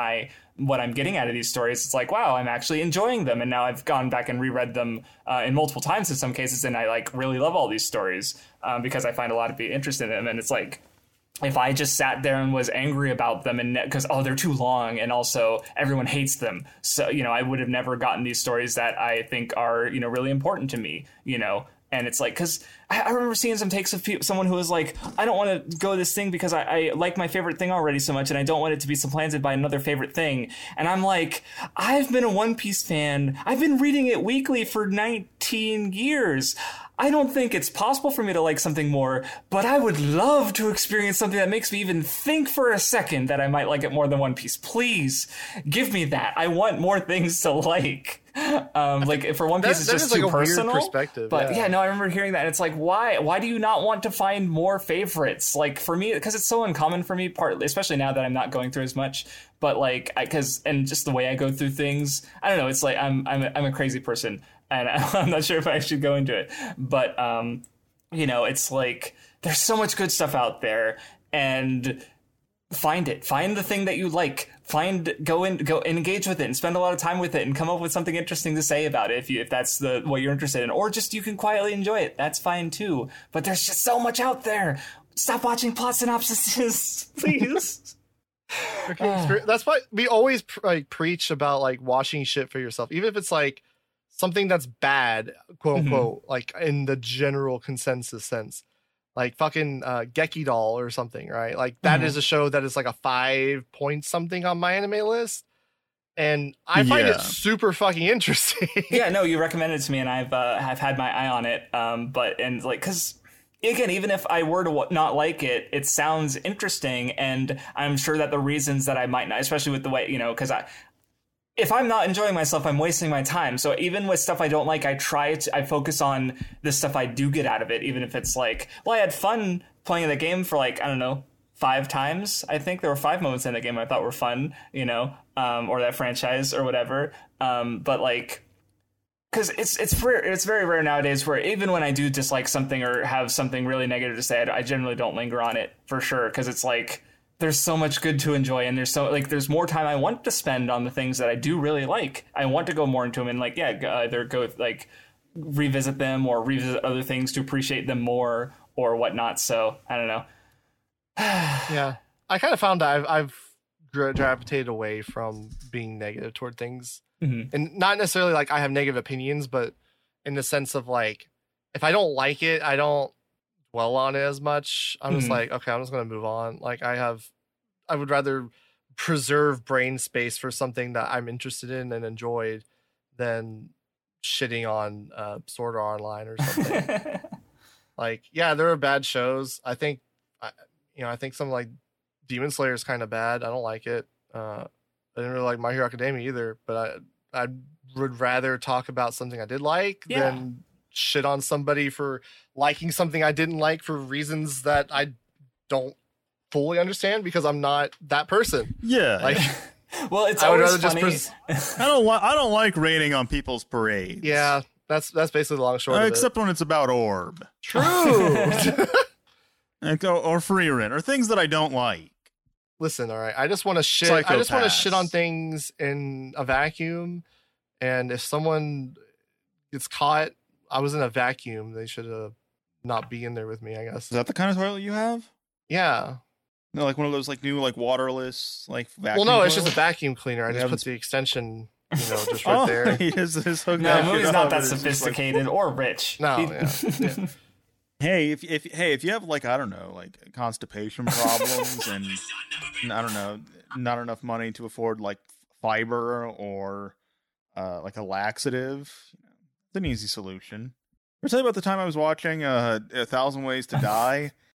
what I'm getting out of these stories. It's like, wow, I'm actually enjoying them. And now I've gone back and reread them uh, in multiple times in some cases. And I like really love all these stories um, because I find a lot of interest in them. And it's like, if I just sat there and was angry about them and because, oh, they're too long and also everyone hates them. So, you know, I would have never gotten these stories that I think are, you know, really important to me, you know. And it's like, because I, I remember seeing some takes of people, someone who was like, I don't want to go this thing because I, I like my favorite thing already so much and I don't want it to be supplanted by another favorite thing. And I'm like, I've been a One Piece fan. I've been reading it weekly for nineteen years. I don't think it's possible for me to like something more, but I would love to experience something that makes me even think for a second that I might like it more than One Piece. Please give me that. I want more things to like. Um, like for One Piece, that, it's just that too like a personal. Weird perspective, but yeah. yeah, no, I remember hearing that. And it's like, why? Why do you not want to find more favorites? Like for me, because it's so uncommon for me, partly, especially now that I'm not going through as much. But like, because and just the way I go through things, I don't know. It's like I'm I'm a, I'm a crazy person. And I'm not sure if I should go into it, but, um, you know, it's like there's so much good stuff out there and find it. Find the thing that you like. Find, go in, go engage with it and spend a lot of time with it and come up with something interesting to say about it if you, if that's the, what you're interested in. Or just you can quietly enjoy it. That's fine too. But there's just so much out there. Stop watching plot synopsises, please. Okay, that's why we always like preach about like watching shit for yourself, even if it's like something that's bad, quote unquote, mm-hmm. like in the general consensus sense, like fucking uh, Geki Doll or something, right? Like that mm-hmm. is a show that is like a five point something on my anime list, and I find yeah. it super fucking interesting. Yeah, no, you recommended it to me, and I've uh, have had my eye on it. Um, but and like, cause again, even if I were to not like it, it sounds interesting, and I'm sure that the reasons that I might not, especially with the way, you know, because I. If I'm not enjoying myself, I'm wasting my time. So even with stuff I don't like, I try to, I focus on the stuff I do get out of it, even if it's like, well, I had fun playing the game for like, I don't know, five times. I think there were five moments in the game I thought were fun, you know, um, or that franchise or whatever. Um, but like, because it's it's rare, it's very rare nowadays where even when I do dislike something or have something really negative to say, I, I generally don't linger on it for sure. Because it's like, there's so much good to enjoy, and there's so like there's more time I want to spend on the things that I do really like. I want to go more into them and like yeah, either go like revisit them or revisit other things to appreciate them more or whatnot. So I don't know. Yeah, I kind of found that I've, I've gravitated away from being negative toward things, mm-hmm. and not necessarily like I have negative opinions, but in the sense of like if I don't like it, I don't dwell on it as much. I'm just mm. like, okay, I'm just gonna move on. Like I have, I would rather preserve brain space for something that I'm interested in and enjoyed than shitting on uh, Sword Art Online or something. Like, yeah, there are bad shows. I think, I, you know, I think something like Demon Slayer is kind of bad. I don't like it. Uh, I didn't really like My Hero Academia either, but I I would rather talk about something I did like yeah. than shit on somebody for liking something I didn't like for reasons that I don't fully understand because I'm not that person. Yeah. Like, well, it's I would always rather funny. just pres- I don't like I don't like rating on people's parades. Yeah, that's that's basically the long and short uh, of except it. when it's about Orb. True. Like, or, or Frieren, or things that I don't like. Listen, all right. I just want to shit. Psychopaths. I just want to shit on things in a vacuum, and if someone gets caught, I was in a vacuum. They should have not be in there with me, I guess. Is that the kind of toilet you have? Yeah. No, like one of those like new like waterless like vacuum. Well, no, it's toilets? just a vacuum cleaner. I You just put haven't- the extension, you know, just right Oh, there. he is, is hooked No, that movie's shit not up, that and it's just like- sophisticated or rich. No, He- yeah, yeah. Hey, if if hey, if you have like I don't know, like constipation problems and I don't know, not enough money to afford like fiber or uh, like a laxative, you know, it's an easy solution. I'll tell you about the time I was watching uh, A Thousand Ways to Die,